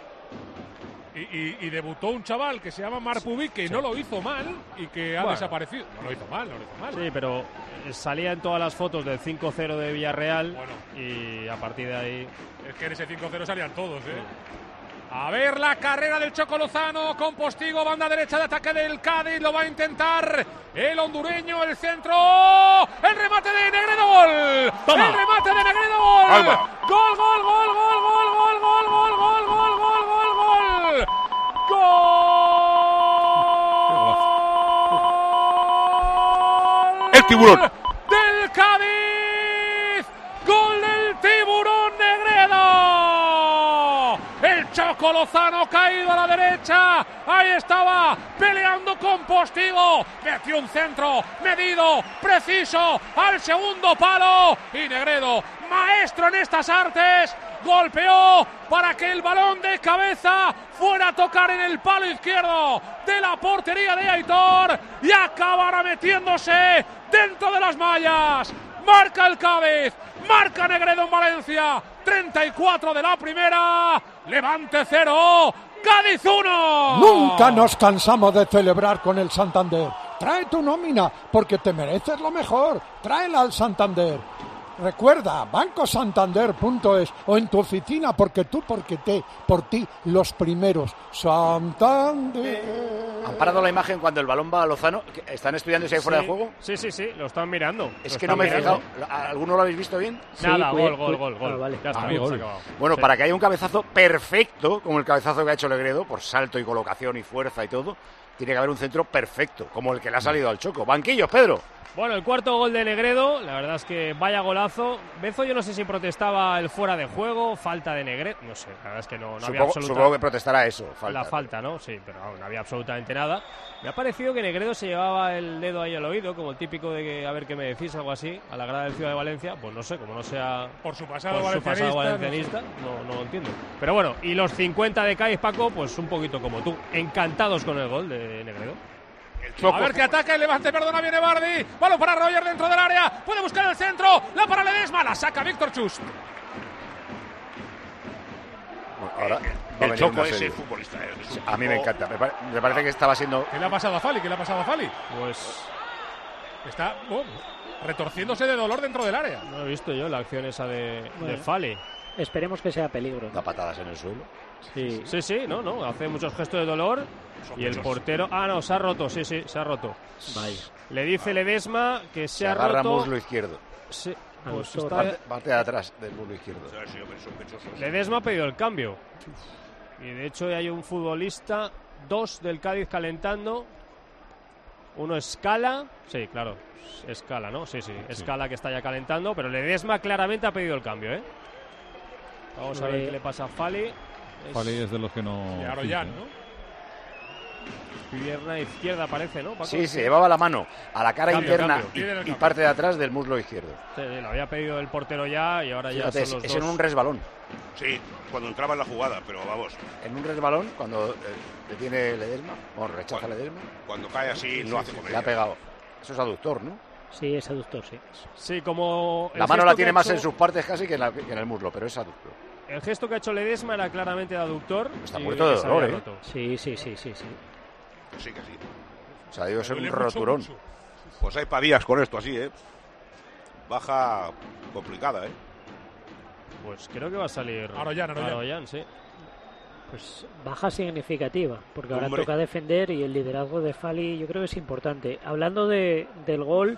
Y debutó un chaval que se llama Marpubi, que no lo hizo mal y que ha desaparecido. No lo hizo mal. Sí, pero salía en todas las fotos del 5-0 de Villarreal y a partir de ahí... Es que en ese 5-0 salían todos, ¿eh? A ver la carrera del Choco Lozano con Postigo, banda derecha de ataque del Cádiz, lo va a intentar el hondureño, el centro, el remate de Negredo, gol. ¡Toma! El remate de Negredo, gol. Gol. El Tiburón del Cádiz, gol del Tiburón Negredo. El Choco Lozano caído a la derecha. Ahí estaba peleando con Postigo. Metió un centro medido, preciso, al segundo palo. Y Negredo, maestro en estas artes, golpeó para que el balón de cabeza fuera a tocar en el palo izquierdo de la portería de Aitor y acabara metiéndose dentro de las mallas. Marca el Cádiz, marca Negredo en Valencia, 34 de la primera, Levante 0, Cádiz 1. Nunca nos cansamos de celebrar con el Santander. Trae tu nómina porque te mereces lo mejor. Tráela al Santander. Recuerda, bancosantander.es o en tu oficina por ti, los primeros. Santander. ¿Han parado la imagen cuando el balón va a Lozano? ¿Están estudiando si hay fuera de juego? Sí, lo están mirando. Es que no me he fijado. ¿Alguno lo habéis visto bien? Nada, gol. Vale. Ya está, gol. Bueno, para que haya un cabezazo perfecto, como el cabezazo que ha hecho Negredo, por salto y colocación y fuerza y todo, tiene que haber un centro perfecto, como el que le ha salido al Choco. Banquillos, Pedro. Bueno, el cuarto gol de Negredo, la verdad es que vaya golazo. Bezo yo no sé si protestaba el fuera de juego, falta de Negredo, no sé, la verdad es que no había absolutamente... Supongo que protestará eso, falta. La falta, ¿no? Sí, pero no había absolutamente nada. Me ha parecido que Negredo se llevaba el dedo ahí al oído, como el típico de que, a ver qué me decís, algo así, a la grada del Ciudad de Valencia. Pues no sé, como no sea por su pasado valencianista, no lo entiendo. Pero bueno, y los 50 de Cádiz, Paco, pues un poquito como tú, encantados con el gol de Negredo. A ver que ataca el Levante, perdona, viene Bardi. Balón para Roger dentro del área. Puede buscar el centro. La para Ledesma, la saca Víctor Chust. Ahora el Choco es el futbolista. A mí me encanta. Me parece que estaba siendo... ¿Qué le ha pasado a Fali? Pues... está retorciéndose de dolor dentro del área. No he visto yo la acción esa de Fali. Esperemos que sea peligro. Da patadas en el suelo. Sí, no, hace muchos gestos de dolor. Y el portero... no, se ha roto, sí, se ha roto. Vaya. Le dice Ledesma que se ha agarra roto... muslo izquierdo. Sí, pues parte de atrás del muslo izquierdo. Ledesma ha pedido el cambio. Y de hecho hay un futbolista, 2 del Cádiz calentando. Uno Escala. Sí, claro, Escala, ¿no? Sí, Escala que está ya calentando. Pero Ledesma claramente ha pedido el cambio, ¿eh? Vamos a ver qué le pasa a Fali. Fali es de los que no... Y Aroyan, ¿no? Pierna izquierda parece, ¿no, Paco? Sí, se llevaba la mano a la cara interna y parte de atrás del muslo izquierdo. Sí, lo había pedido el portero ya y ahora fíjate, ya son los es dos. en un resbalón. Sí, cuando entraba en la jugada, pero vamos. En un resbalón, cuando detiene Ledesma, rechaza Ledesma. Cuando cae así, no hace comedia. Le ha pegado. Eso es aductor, ¿no? Sí, es aductor, sí. Sí, como... La mano la tiene más en sus partes casi que en el muslo, pero es aductor. El gesto que ha hecho Ledesma era claramente de aductor. Está muerto de dolor, ¿eh? Sí. Sí, que sí. O sea, debe ser un roturón. Mucho. Pues hay padillas con esto así, ¿eh? Baja complicada, ¿eh? Pues creo que va a salir Aroyan, sí. Pues baja significativa, porque ahora toca defender y el liderazgo de Fali yo creo que es importante. Hablando del gol,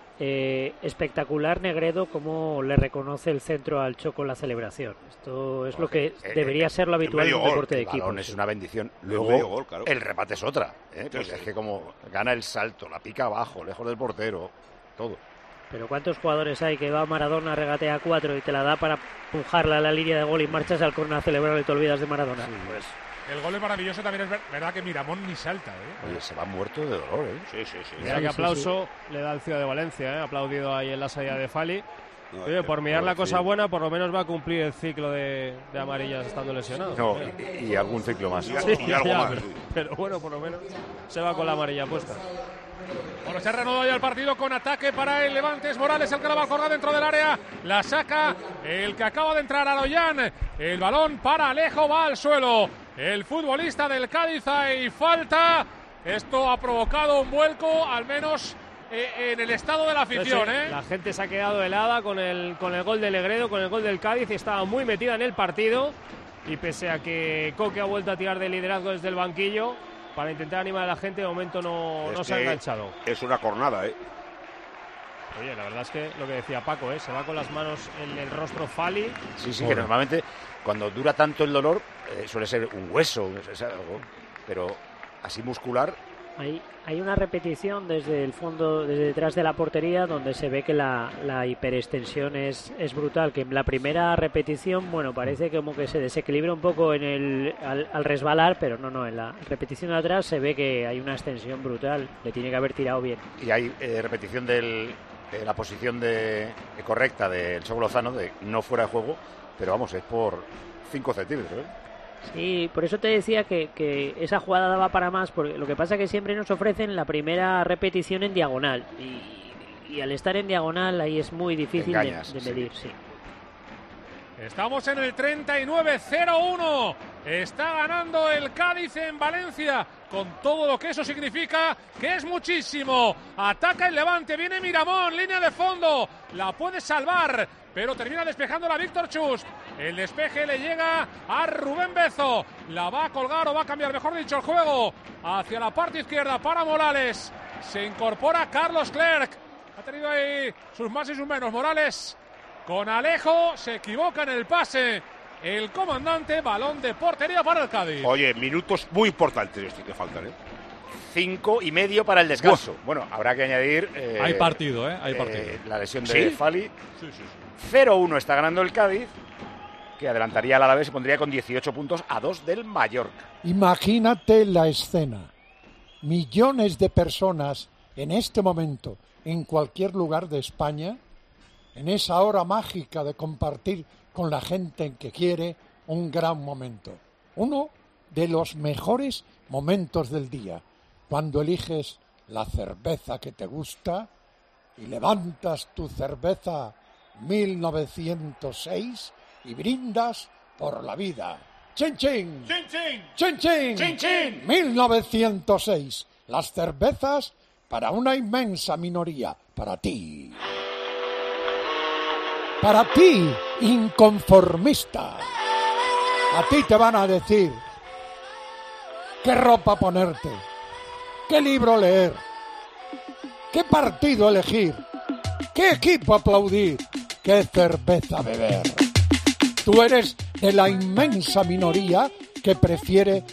espectacular Negredo como le reconoce el centro al Choco en la celebración. Esto es lo que debería ser lo habitual en un deporte de equipo. Es una bendición. Luego el remate es otra, porque es que como gana el salto, la pica abajo, lejos del portero, todo. Pero ¿cuántos jugadores hay que va Maradona, regatea 4 y te la da para empujarla a la línea de gol y marchas al córner a celebrar y te olvidas de Maradona? Sí, pues. El gol es maravilloso, también es verdad que Miramón ni salta, ¿eh? Oye, se va muerto de dolor, ¿eh? Sí. Mira qué aplauso le da el Ciudad de Valencia, ¿eh? Aplaudido ahí en la salida de Fali. Oye, por mirar la cosa buena, por lo menos va a cumplir el ciclo de amarillas estando lesionado. No, y algún ciclo más. Y algo más. Pero bueno, por lo menos se va con la amarilla puesta. Bueno, se ha reanudado ya el partido con ataque para el Levante. Es Morales el que la va a colgar dentro del área. La saca el que acaba de entrar, Aroyan. El balón para Alejo, va al suelo. El futbolista del Cádiz, hay falta. Esto ha provocado un vuelco, al menos en el estado de la afición, ¿eh? La gente se ha quedado helada con el gol de Negredo, con el gol del Cádiz, y estaba muy metida en el partido. Y pese a que Coque ha vuelto a tirar de liderazgo desde el banquillo para intentar animar a la gente, de momento no se ha enganchado. Es una cornada, ¿eh? Oye, la verdad es que lo que decía Paco, se va con las manos en el rostro Fali. Sí, que normalmente cuando dura tanto el dolor suele ser un hueso, es algo, pero así muscular. Hay una repetición desde el fondo, desde detrás de la portería, donde se ve que la hiperextensión es brutal, que en la primera repetición, parece como que se desequilibra un poco al resbalar, pero no, en la repetición de atrás se ve que hay una extensión brutal, le tiene que haber tirado bien. Y hay repetición de la posición correcta del Choco Lozano, de no fuera de juego, pero vamos, es por 5 centímetros, ¿eh? Sí, por eso te decía que esa jugada daba para más, porque lo que pasa es que siempre nos ofrecen la primera repetición en diagonal y al estar en diagonal ahí es muy difícil de medir. Sí. Estamos en el 39-0-1. Está ganando el Cádiz en Valencia, con todo lo que eso significa, que es muchísimo. Ataca el Levante, viene Miramón, línea de fondo, la puede salvar, pero termina despejando la Víctor Chust. El despeje le llega a Rubén Bezo. La va a colgar o va a cambiar, mejor dicho, el juego hacia la parte izquierda para Morales. Se incorpora Carlos Clerc. Ha tenido ahí sus más y sus menos. Morales con Alejo, se equivoca en el pase el comandante, balón de portería para el Cádiz. Oye, minutos muy importantes estos que faltan, ¿eh? 5,5 para el descanso. Bueno, habrá que añadir... hay partido, hay partido. La lesión de Fali. Sí. 0-1 está ganando el Cádiz, que adelantaría al Alavés y pondría con 18 puntos a 2 del Mallorca. Imagínate la escena. Millones de personas en este momento, en cualquier lugar de España, en esa hora mágica de compartir con la gente que quiere un gran momento. Uno de los mejores momentos del día, cuando eliges la cerveza que te gusta y levantas tu cerveza 1906 y brindas por la vida. ¡Chin, chin! ¡Chin, chin! ¡Chin, chin! ¡Chin, chin! 1906. Las cervezas para una inmensa minoría. Para ti. Para ti, inconformista. A ti te van a decir qué ropa ponerte, qué libro leer, qué partido elegir, qué equipo aplaudir, qué cerveza beber. Tú eres de la inmensa minoría que prefiere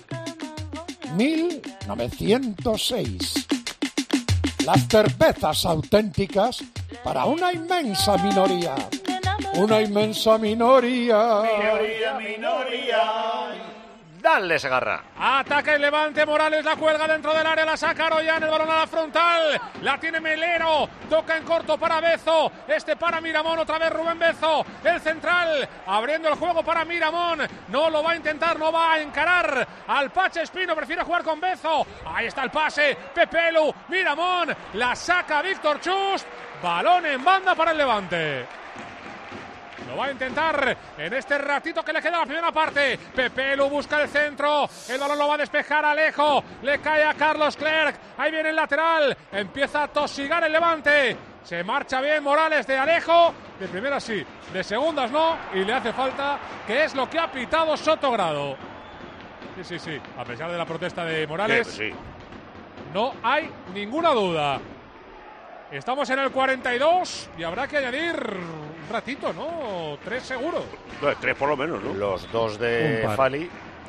1906. Las cervezas auténticas para una inmensa minoría. Una inmensa minoría. Minoría. Dale, Segarra. Ataca el Levante, Morales la cuelga dentro del área, la saca Aroyan, el balón a la frontal, la tiene Melero, toca en corto para Bezo, para Miramón, otra vez Rubén Bezo, el central, abriendo el juego para Miramón, no lo va a intentar, no va a encarar al Pache Espino, prefiere jugar con Bezo, ahí está el pase, Pepelu, Miramón, la saca Víctor Chust, balón en banda para el Levante. Lo va a intentar en este ratito que le queda la primera parte. Pepelu busca el centro. El balón lo va a despejar Alejo. Le cae a Carlos Clerc. Ahí viene el lateral. Empieza a tosigar el Levante. Se marcha bien Morales de Alejo. De primera sí, de segundas no. Y le hace falta, que es lo que ha pitado Sotogrado. Sí. A pesar de la protesta de Morales, sí. No hay ninguna duda. Estamos en el 42 y habrá que añadir un ratito, ¿no? 3 seguro. 3 por lo menos, ¿no? Los 2 de Fali.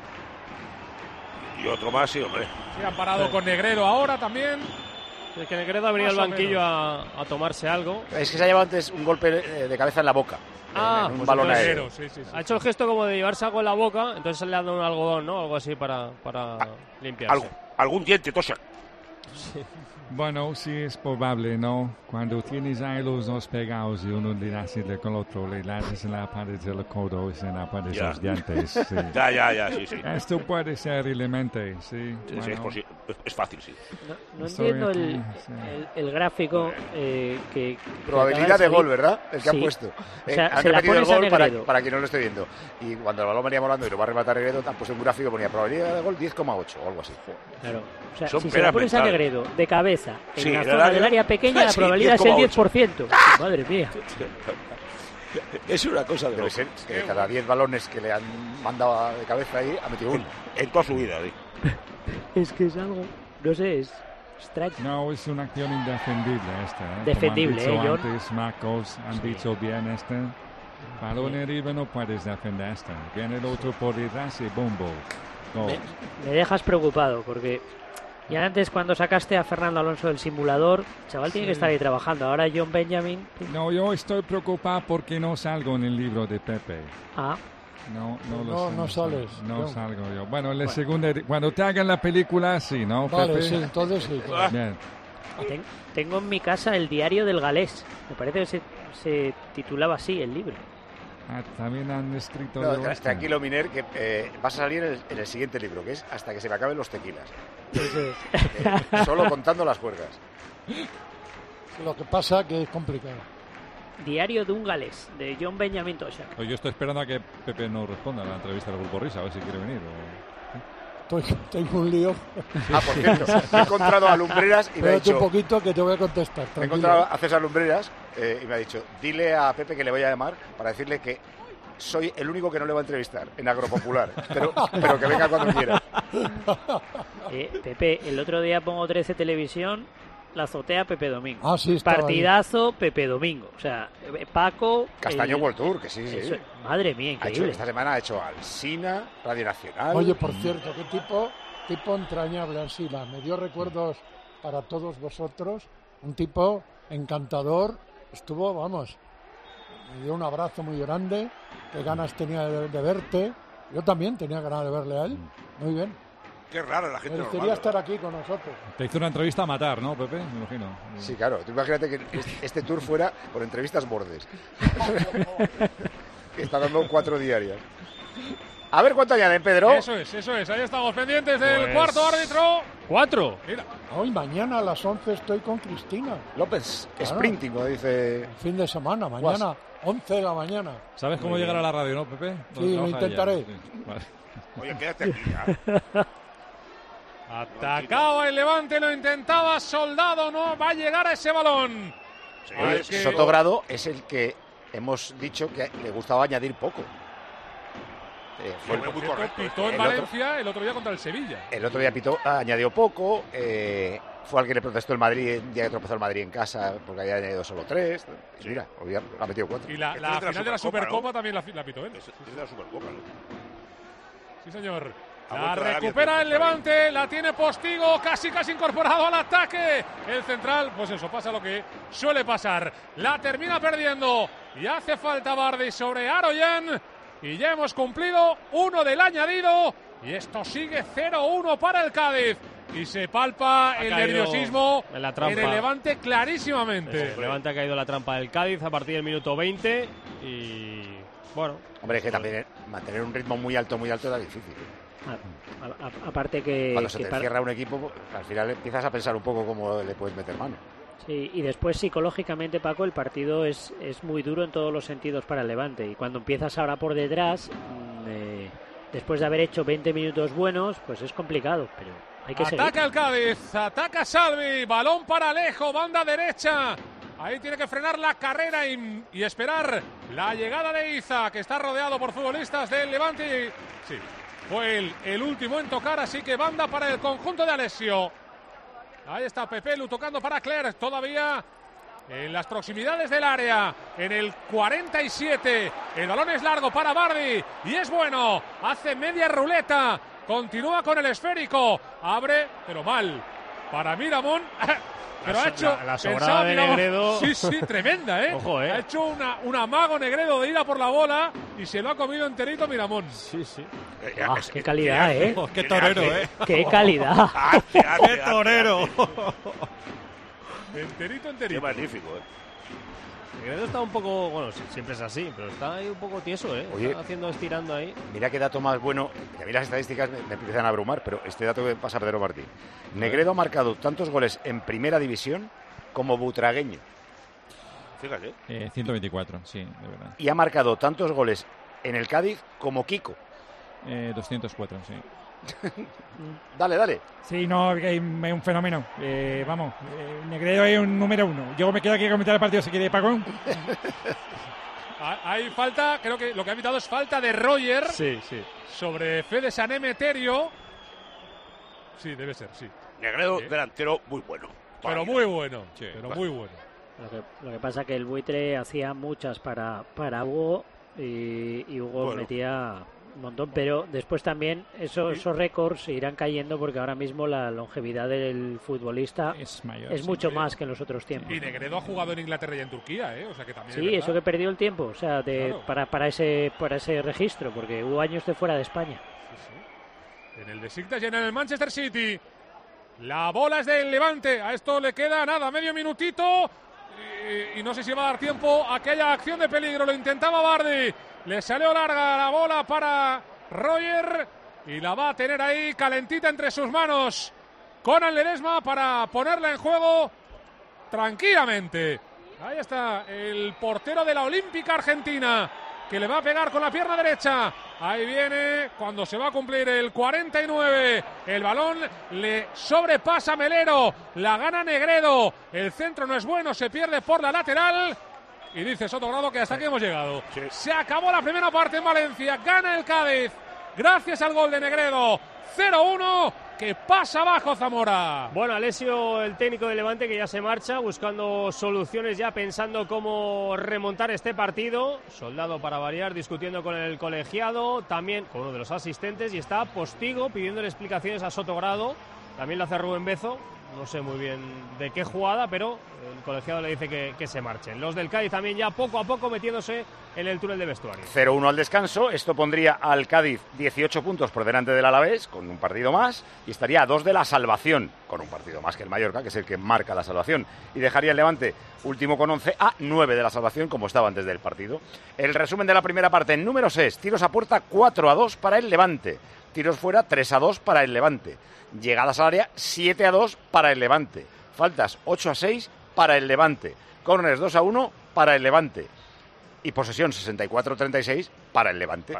Y otro más, sí, hombre. Sí, han parado con Negredo ahora también. Es que Negredo ha venido al banquillo a tomarse algo. Es que se ha llevado antes un golpe de cabeza en la boca. En un balón aéreo. Sí. Ha hecho el gesto como de llevarse algo en la boca, entonces le ha dado un algodón, ¿no? Algo así para limpiarse. Algún diente, Tosa. Sí. Bueno, sí es probable, ¿no? Cuando tienes ahí los dos pegados y uno le hace con el otro, le haces en la pared del codo y en la pared de los dientes. Sí. Ya, sí. Esto puede ser elemente, sí. Sí, es fácil, sí. No entiendo el gráfico que probabilidad de gol, ¿verdad? El que han puesto. O sea, han repetido el gol para quien no lo esté viendo. Y cuando el balón venía volando y lo va a rematar Negredo, han puesto un gráfico que ponía probabilidad de gol 10,8 o algo así. Claro. O sea, si se la pones a Negredo de cabeza en la zona del área pequeña, la sí, probabilidad es el 10%. Madre mía. Es una cosa de... Debe ser que cada 10 balones que le han mandado de cabeza ahí, ha metido uno. En toda su vida, ¿sí? Es que es algo... No sé, es extraño. No, es una acción indefendible esta. Defendible, como han dicho John. antes, Marcos, han dicho bien esta. Balón arriba no puedes defender esta. Viene el otro por detrás y bombo. Me dejas preocupado porque ya antes cuando sacaste a Fernando Alonso del simulador, el chaval tiene que estar ahí trabajando. Ahora John Benjamin... No, yo estoy preocupado porque no salgo en el libro de Pepe. Ah. No sales. No salgo yo. Bueno, en la segunda, cuando te hagan la película, sí, ¿no, vale, Pepe? Sí, entonces sí. Claro. Bien. Tengo en mi casa el diario del galés. Me parece que se titulaba así el libro. También han escrito... No, tranquilo, Miner, que vas a salir en el siguiente libro, que es Hasta que se me acaben los tequilas. Solo contando las juergas. Lo que pasa que es complicado. Diario de un galés, de John Benjamin Tosha. Yo estoy esperando a que Pepe nos responda a la entrevista del Grupo Risa, a ver si quiere venir. Tengo un lío. Por cierto, me he encontrado a Lumbreras y me ha dicho... un poquito que te voy a contestar. Me he encontrado a César Lumbreras y me ha dicho, dile a Pepe que le voy a llamar para decirle que soy el único que no le va a entrevistar en Agropopular, pero que venga cuando quiera. Pepe, el otro día pongo 13 Televisión, la azotea Pepe Domingo. Ah, sí, partidazo ahí. Pepe Domingo. O sea, Paco... Castaño World Tour, que sí. Madre mía, increíble. Esta semana ha hecho Alsina, Radio Nacional. Oye, por cierto, qué tipo tipo entrañable, Ansila. Me dio recuerdos para todos vosotros. Un tipo encantador. Estuvo, vamos, me dio un abrazo muy grande. Qué ganas tenía de verte. Yo también tenía ganas de verle a él. Muy bien. Qué rara la gente. Quería estar aquí con nosotros. Te hizo una entrevista a matar, ¿no, Pepe? Me imagino. Sí, claro. Tú imagínate que este tour fuera por entrevistas bordes. Que está dando 4 diarias. A ver cuánto añaden, Pedro. Eso es. Ahí estamos pendientes del cuarto árbitro. 4. Mira. Hoy mañana a las 11 estoy con Cristina. López, sprinting, como dice. Fin de semana, mañana, 11 de la mañana. ¿Sabes cómo llegar a la radio, no, Pepe? Sí, lo intentaré. Sí. Vale. Oye, quédate aquí ya. Atacaba el Levante, lo intentaba Soldado, no va a llegar a ese balón. Sotogrado es el que hemos dicho que le gustaba añadir poco. Fue muy correcto. Pitó en Valencia el otro día contra el Sevilla. El otro día pitó, añadió poco. Fue al que le protestó el Madrid el día que tropezó el Madrid en casa porque había añadido solo 3. Y mira, hoy ha metido 4. Y la final de la Supercopa, ¿no? También la pitó él. Es de la Supercopa, ¿no? Sí, señor. La recupera el Levante, la tiene Postigo, casi incorporado al ataque. El central, pues eso, pasa lo que suele pasar. La termina perdiendo y hace falta Vardy sobre Aroyan. Y ya hemos cumplido 1 del añadido. Y esto sigue 0-1 para el Cádiz. Y se palpa el nerviosismo en el Levante clarísimamente. El Levante ha caído en la trampa del Cádiz a partir del minuto 20. Y bueno. Hombre, es que también mantener un ritmo muy alto era difícil. Aparte que cuando se te cierra un equipo, al final empiezas a pensar un poco cómo le puedes meter mano. Sí, y después psicológicamente, Paco, el partido es muy duro en todos los sentidos para el Levante. Y cuando empiezas ahora por detrás, después de haber hecho 20 minutos buenos, pues es complicado, pero hay que seguir. Ataca el Cádiz, ataca Salvi, balón para Alejo, banda derecha. Ahí tiene que frenar la carrera y esperar la llegada de Iza, que está rodeado por futbolistas del Levante. Sí, fue el último en tocar, así que banda para el conjunto de Alessio. Ahí está Pepelu tocando para Clerc, todavía en las proximidades del área, en el 47. El balón es largo para Vardy y es bueno. Hace media ruleta, continúa con el esférico, abre, pero mal para Miramón. Pero ha hecho la sobrada de Negredo. Sí, tremenda, ¿eh? Ojo, Ha hecho un amago Negredo de ir a por la bola y se lo ha comido enterito Miramón. Sí. Qué calidad, ¿eh? Qué torero, ¿eh? Qué calidad. ¡Qué torero! Enterito. Qué magnífico, ¿eh? Negredo está un poco, bueno, siempre es así, pero está ahí un poco tieso, ¿eh? Oye, está estirando ahí. Mira qué dato más bueno, que a mí las estadísticas me empiezan a abrumar, pero este dato que pasa Pedro Martín. Negredo ha marcado tantos goles en primera división como butragueño. Fíjate. 124, sí, de verdad. Y ha marcado tantos goles en el Cádiz como Kiko. 204, sí. Dale. Sí, no, es un fenómeno. Negredo es un número 1. Yo me quedo aquí a comentar el partido si quiere, Paco. Hay falta, creo que lo que ha evitado es falta de Roger. Sí. Sobre Fede Sanemeterio. Sí, debe ser, sí. Negredo, delantero muy bueno. Pero muy bueno. Sí, muy bueno. Lo que pasa es que el Buitre hacía muchas para Hugo y Hugo metía un montón, pero después también esos récords irán cayendo porque ahora mismo la longevidad del futbolista es mucho más que en los otros tiempos. Y Negredo ha jugado en Inglaterra y en Turquía, o sea que también. Sí, eso que perdió el tiempo, o sea, para ese registro, porque hubo años de fuera de España. Sí. En el Besiktas y en el Manchester City. La bola es del Levante. A esto le queda nada, medio minutito. Y no sé si va a dar tiempo a que haya acción de peligro. Lo intentaba Vardy. Le salió larga la bola para Roger. Y la va a tener ahí calentita entre sus manos Conan Ledesma para ponerla en juego tranquilamente. Ahí está el portero de la Olímpica Argentina, que le va a pegar con la pierna derecha. Ahí viene cuando se va a cumplir el 49. El balón le sobrepasa Melero. La gana Negredo. El centro no es bueno, se pierde por la lateral. Y dice Sotogrado que hasta aquí hemos llegado. Sí. Se acabó la primera parte en Valencia. Gana el Cádiz gracias al gol de Negredo. 0-1. que pasa abajo Zamora. Bueno, Alessio, el técnico de Levante, que ya se marcha buscando soluciones, ya pensando cómo remontar este partido. Soldado, para variar, discutiendo con el colegiado, también con uno de los asistentes, y está Postigo pidiéndole explicaciones a Sotogrado. También lo hace Rubén Bezo. No sé muy bien de qué jugada, pero el colegiado le dice que se marchen. Los del Cádiz también ya poco a poco metiéndose en el túnel de vestuario. 0-1 al descanso. Esto pondría al Cádiz 18 puntos por delante del Alavés, con un partido más, y estaría a 2 de la salvación, con un partido más que el Mallorca, que es el que marca la salvación. Y dejaría el Levante último con 11 a 9 de la salvación, como estaba antes del partido. El resumen de la primera parte en números es: tiros a puerta 4-2 para el Levante. Tiros fuera 3-2 para el Levante. Llegadas al área 7-2 para el Levante. Faltas 8-6 para el Levante. Córners 2-1 para el Levante. Y posesión 64-36 para el Levante.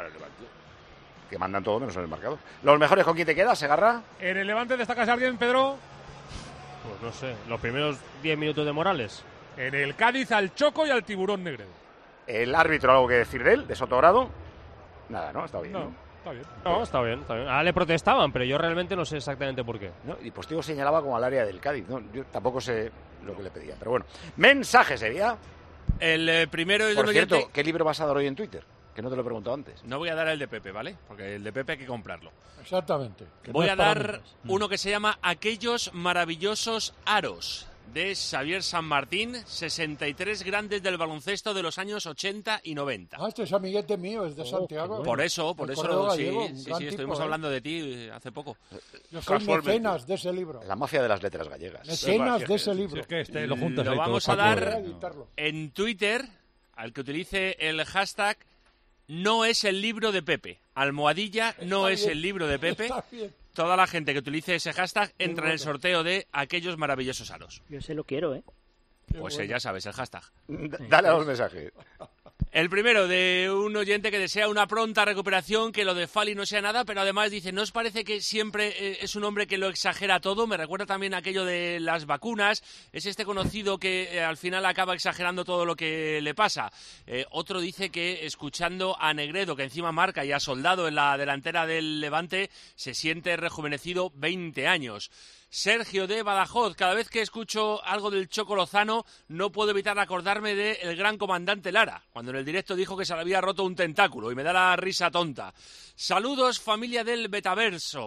Que mandan todo menos en el marcador. ¿Los mejores con quién te quedas, Segarra? ¿En el Levante destacas a alguien, Pedro? Pues no sé, los primeros 10 minutos de Morales. En el Cádiz al Choco y al Tiburón Negredo. ¿El árbitro algo que decir de él, de Sotogrado? Nada, ¿no? Está bien, ¿no? Está bien. No, está bien. Ahora le protestaban, pero yo realmente no sé exactamente por qué. No, y Postigo señalaba como al área del Cádiz, ¿no? Yo tampoco sé lo que le pedía, pero bueno. Mensaje sería. El primero es Por un cierto, oyente. ¿qué libro vas a dar hoy en Twitter? Que no te lo he preguntado antes. No voy a dar el de Pepe, ¿vale? Porque el de Pepe hay que comprarlo. Exactamente. Voy a dar uno que se llama Aquellos maravillosos aros, de Xavier San Martín, 63 grandes del baloncesto de los años 80 y 90. Ah, este es amiguete mío, es de Santiago. Por eso, Gallego, sí, estuvimos hablando de ti hace poco. Yo soy mecenas de ese libro. La mafia de las letras gallegas. Mecenas de ese libro. Si es que lo juntas lo ahí vamos todo, a dar Paco. en Twitter, al que utilice el hashtag no es el libro de Pepe. Almohadilla no es el libro de Pepe. Toda la gente que utilice ese hashtag entra en el sorteo de Aquellos maravillosos aros. Yo se lo quiero, ¿eh? Pues ya sabes, el hashtag. Dale a los mensajes. El primero, de un oyente que desea una pronta recuperación, que lo de Fali no sea nada, pero además dice, ¿no os parece que siempre es un hombre que lo exagera todo? Me recuerda también aquello de las vacunas. Es este conocido que al final acaba exagerando todo lo que le pasa. Otro dice que escuchando a Negredo, que encima marca y a Soldado en la delantera del Levante, se siente rejuvenecido 20 años. Sergio de Badajoz, cada vez que escucho algo del Choco Lozano no puedo evitar acordarme del gran comandante Lara, cuando en el directo dijo que se le había roto un tentáculo y me da la risa tonta. Saludos, familia del metaverso.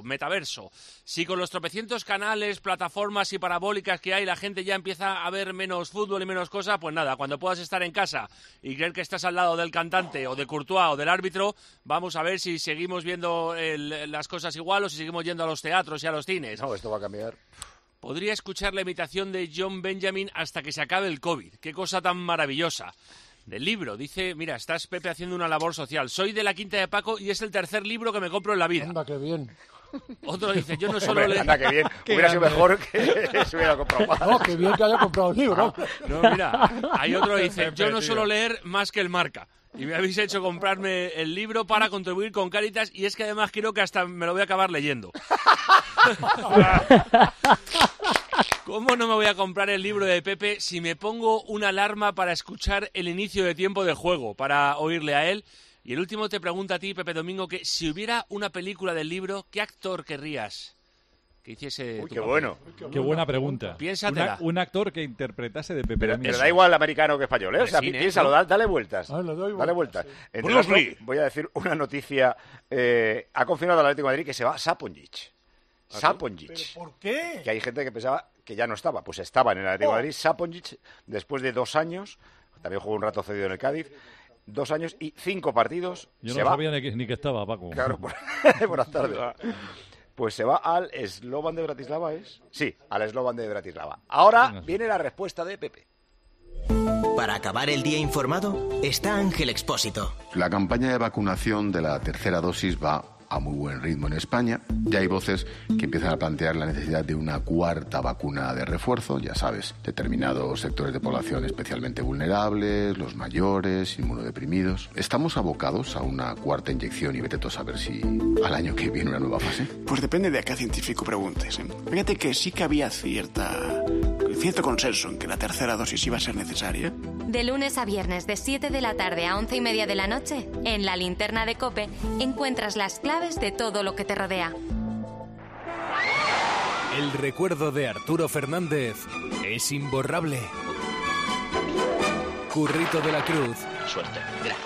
Si con los tropecientos canales, plataformas y parabólicas que hay la gente ya empieza a ver menos fútbol y menos cosas, pues nada, cuando puedas estar en casa y creer que estás al lado del cantante o de Courtois o del árbitro, vamos a ver si seguimos viendo las cosas igual o si seguimos yendo a los teatros y a los cines. No, esto va a cambiar. Podría escuchar la imitación de John Benjamin hasta que se acabe el COVID. ¡Qué cosa tan maravillosa! Del libro, dice, mira, estás, Pepe, haciendo una labor social. Soy de la Quinta de Paco y es el tercer libro que me compro en la vida. Anda, qué bien. Otro dice, yo no solo leo... Anda, qué bien. Hubiera sido mejor que se hubiera comprado más. No, qué bien que haya comprado el libro. No, mira, hay otro que dice, yo no suelo leer más que el Marca. Y me habéis hecho comprarme el libro para contribuir con Cáritas y es que además creo que hasta me lo voy a acabar leyendo. ¿Cómo no me voy a comprar el libro de Pepe si me pongo una alarma para escuchar el inicio de tiempo de juego, para oírle a él? Y el último te pregunta a ti, Pepe Domingo, que si hubiera una película del libro, ¿qué actor querrías que hiciese tu qué papel? bueno. Qué buena pregunta. Piénsatela. Un actor que interpretase de Pepe Pero Domingo. da igual americano que español, ¿eh? O sea, Cine, piénsalo, ¿no? dale vueltas. Ah, le doy Dale vueltas, vueltas. sí. Entre Bruce otras, Lee. voy a decir una noticia. Ha confirmado el Atlético de Madrid que se va Saponjic. Saponjic. ¿Por qué? Que hay gente que pensaba que ya no estaba. Pues estaba en el Atlético de Madrid. Saponjic, después de 2 años, también jugó un rato cedido en el Cádiz, 2 años y 5 partidos. Yo se no va. sabía ni que estaba, Paco. Claro, buenas tardes. Pues se va al Slovan de Bratislava, ¿es? Sí, al Slovan de Bratislava. Ahora viene la respuesta de Pepe. Para acabar el día informado, está Ángel Expósito. La campaña de vacunación de la tercera dosis va a muy buen ritmo en España. Ya hay voces que empiezan a plantear la necesidad de una cuarta vacuna de refuerzo. Ya sabes, determinados sectores de población especialmente vulnerables, los mayores, inmunodeprimidos. ¿Estamos abocados a una cuarta inyección y vete tú a saber si al año que viene una nueva fase? Pues depende de a qué científico preguntes. Fíjate que sí que había cierto consenso en que la tercera dosis iba a ser necesaria. De lunes a viernes, de 7 de la tarde a 11:30 de la noche, en la Linterna de COPE, encuentras las claves de todo lo que te rodea. El recuerdo de Arturo Fernández es imborrable. Currito de la Cruz. Suerte, gracias.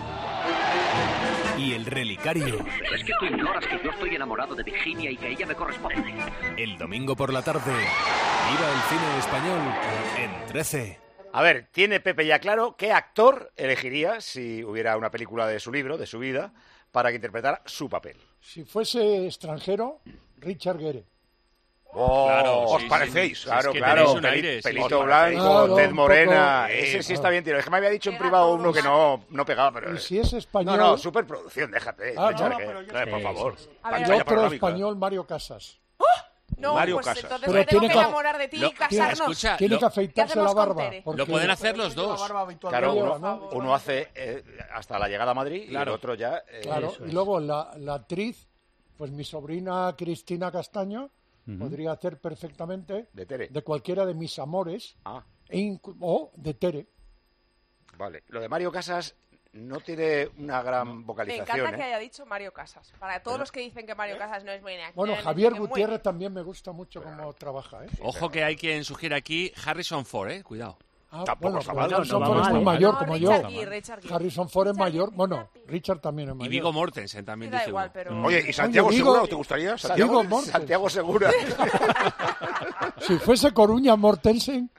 Y el relicario. Pero es que tú ignoras que yo estoy enamorado de Virginia y que ella me corresponde. El domingo por la tarde, viva el cine español en 13. A ver, ¿tiene Pepe ya claro qué actor elegiría si hubiera una película de su libro, de su vida, para que interpretara su papel? Si fuese extranjero, Richard Gere. Oh, claro, ¿os parecéis? Claro, es que claro. un aire, Pelito blanco, tez morena. Ese sí está bien, tío. Es que me había dicho en privado uno que no pegaba, pero... Y si es español... No, superproducción, déjate. Por favor. Y otro español, Mario Casas. No, Mario pues Casas. entonces Pero me tengo tiene que que- enamorar de ti y casarnos. Escucha, Tiene que afeitarse la barba. Lo pueden hacer los dos. Claro, uno hace hasta la llegada a Madrid y el otro ya... Claro, y luego la actriz, pues mi sobrina Cristina Castaño, podría hacer perfectamente De Tere. de cualquiera de mis amores o de Tere. Vale. Lo de Mario Casas no tiene una gran Me vocalización. encanta que haya dicho Mario Casas. Para todos los que dicen que Mario Casas no es buen actor. Bueno, no Javier sé qué, muy Gutiérrez también me gusta mucho cómo trabaja, ¿eh? Ojo que hay quien sugiere aquí Harrison Ford, cuidado. Bueno, está pero mal, Harrison no Ford va es muy mal, mayor No, como Richard yo. Gere, Richard Gere. Harrison Ford es mayor. Bueno, Richard también es Y mayor. Viggo Mortensen también Da dice igual, uno. pero... Oye, ¿y Santiago Oye, Segura Vigo- te gustaría? Vigo ¿Santiago? Mortensen. Santiago Segura. Si fuese Coruña Mortensen...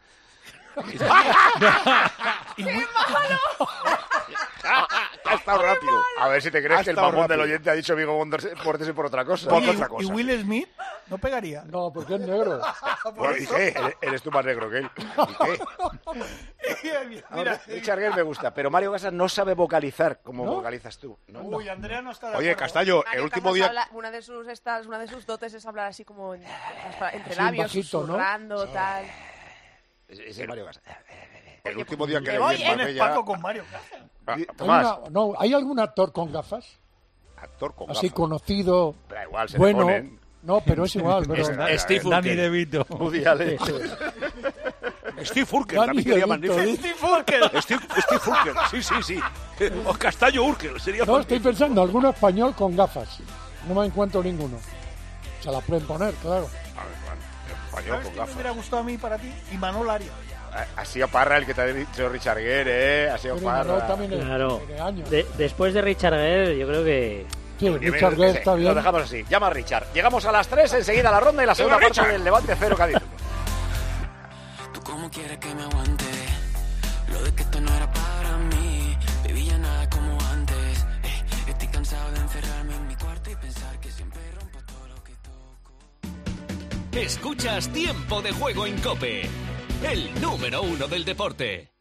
¡Qué malo! Ha estado rápido. A ver si te crees Ha que el estado mamón del rápido. oyente ha dicho Viggo Mortensen por otra cosa. Por otra cosa. ¿Y Will Smith? ¿No pegaría? No, porque es negro. Bueno, ¿y qué? Eres tú más negro que él. ¿Y qué? Ahora, Richard Gere me gusta, pero Mario Casas no sabe vocalizar como vocalizas tú. ¿no? Uy, Andrea no está de Oye, acuerdo. Castaño, Mario el último Casas día... habla- una de sus dotes es hablar así como entre Así labios, bajito, ¿no? susurrando, tal. Ese Mario Casas. El último día que Me le voy, vi ¿eh? en Tienes Marbella... Paco con Mario Casas. Tomás, ¿Hay algún actor con gafas? Actor con Así gafas. conocido, da igual, se le bueno. ponen. No, pero es igual. Pero... Steve Danny Urkel. DeVito. Woody Allen. Steve Urkel, Danny también quería DeVito, magnífico. Steve Urkel. Steve Urkel, sí. O Castaño Urkel, sería No, estoy magnífico. pensando, alguno español con gafas. No me encuentro ninguno. Se la pueden poner, claro. A ver, bueno, español ¿Sabes con qué me gafas. hubiera gustado a mí para ti? Imanol Arias. Ha sido Parra el que te ha dicho Richard Gere, ¿eh? Ha sido Pero Imanol Parra. también es Claro. de años. Después de Richard Gere, yo creo que... Sí, Richard Gere está Lo bien. dejamos así. Llama a Richard. Llegamos a las 3, enseguida la ronda y la segunda Venga, parte Richard. del Levante 0 Cádiz. ¿Tú cómo quieres que me aguante? Lo de que esto no era para mí. Baby, ya nada como antes. Estoy cansado de encerrarme en mi cuarto y pensar que siempre rompo todo lo que toco. Escuchas Tiempo de Juego en COPE, el número 1 del deporte.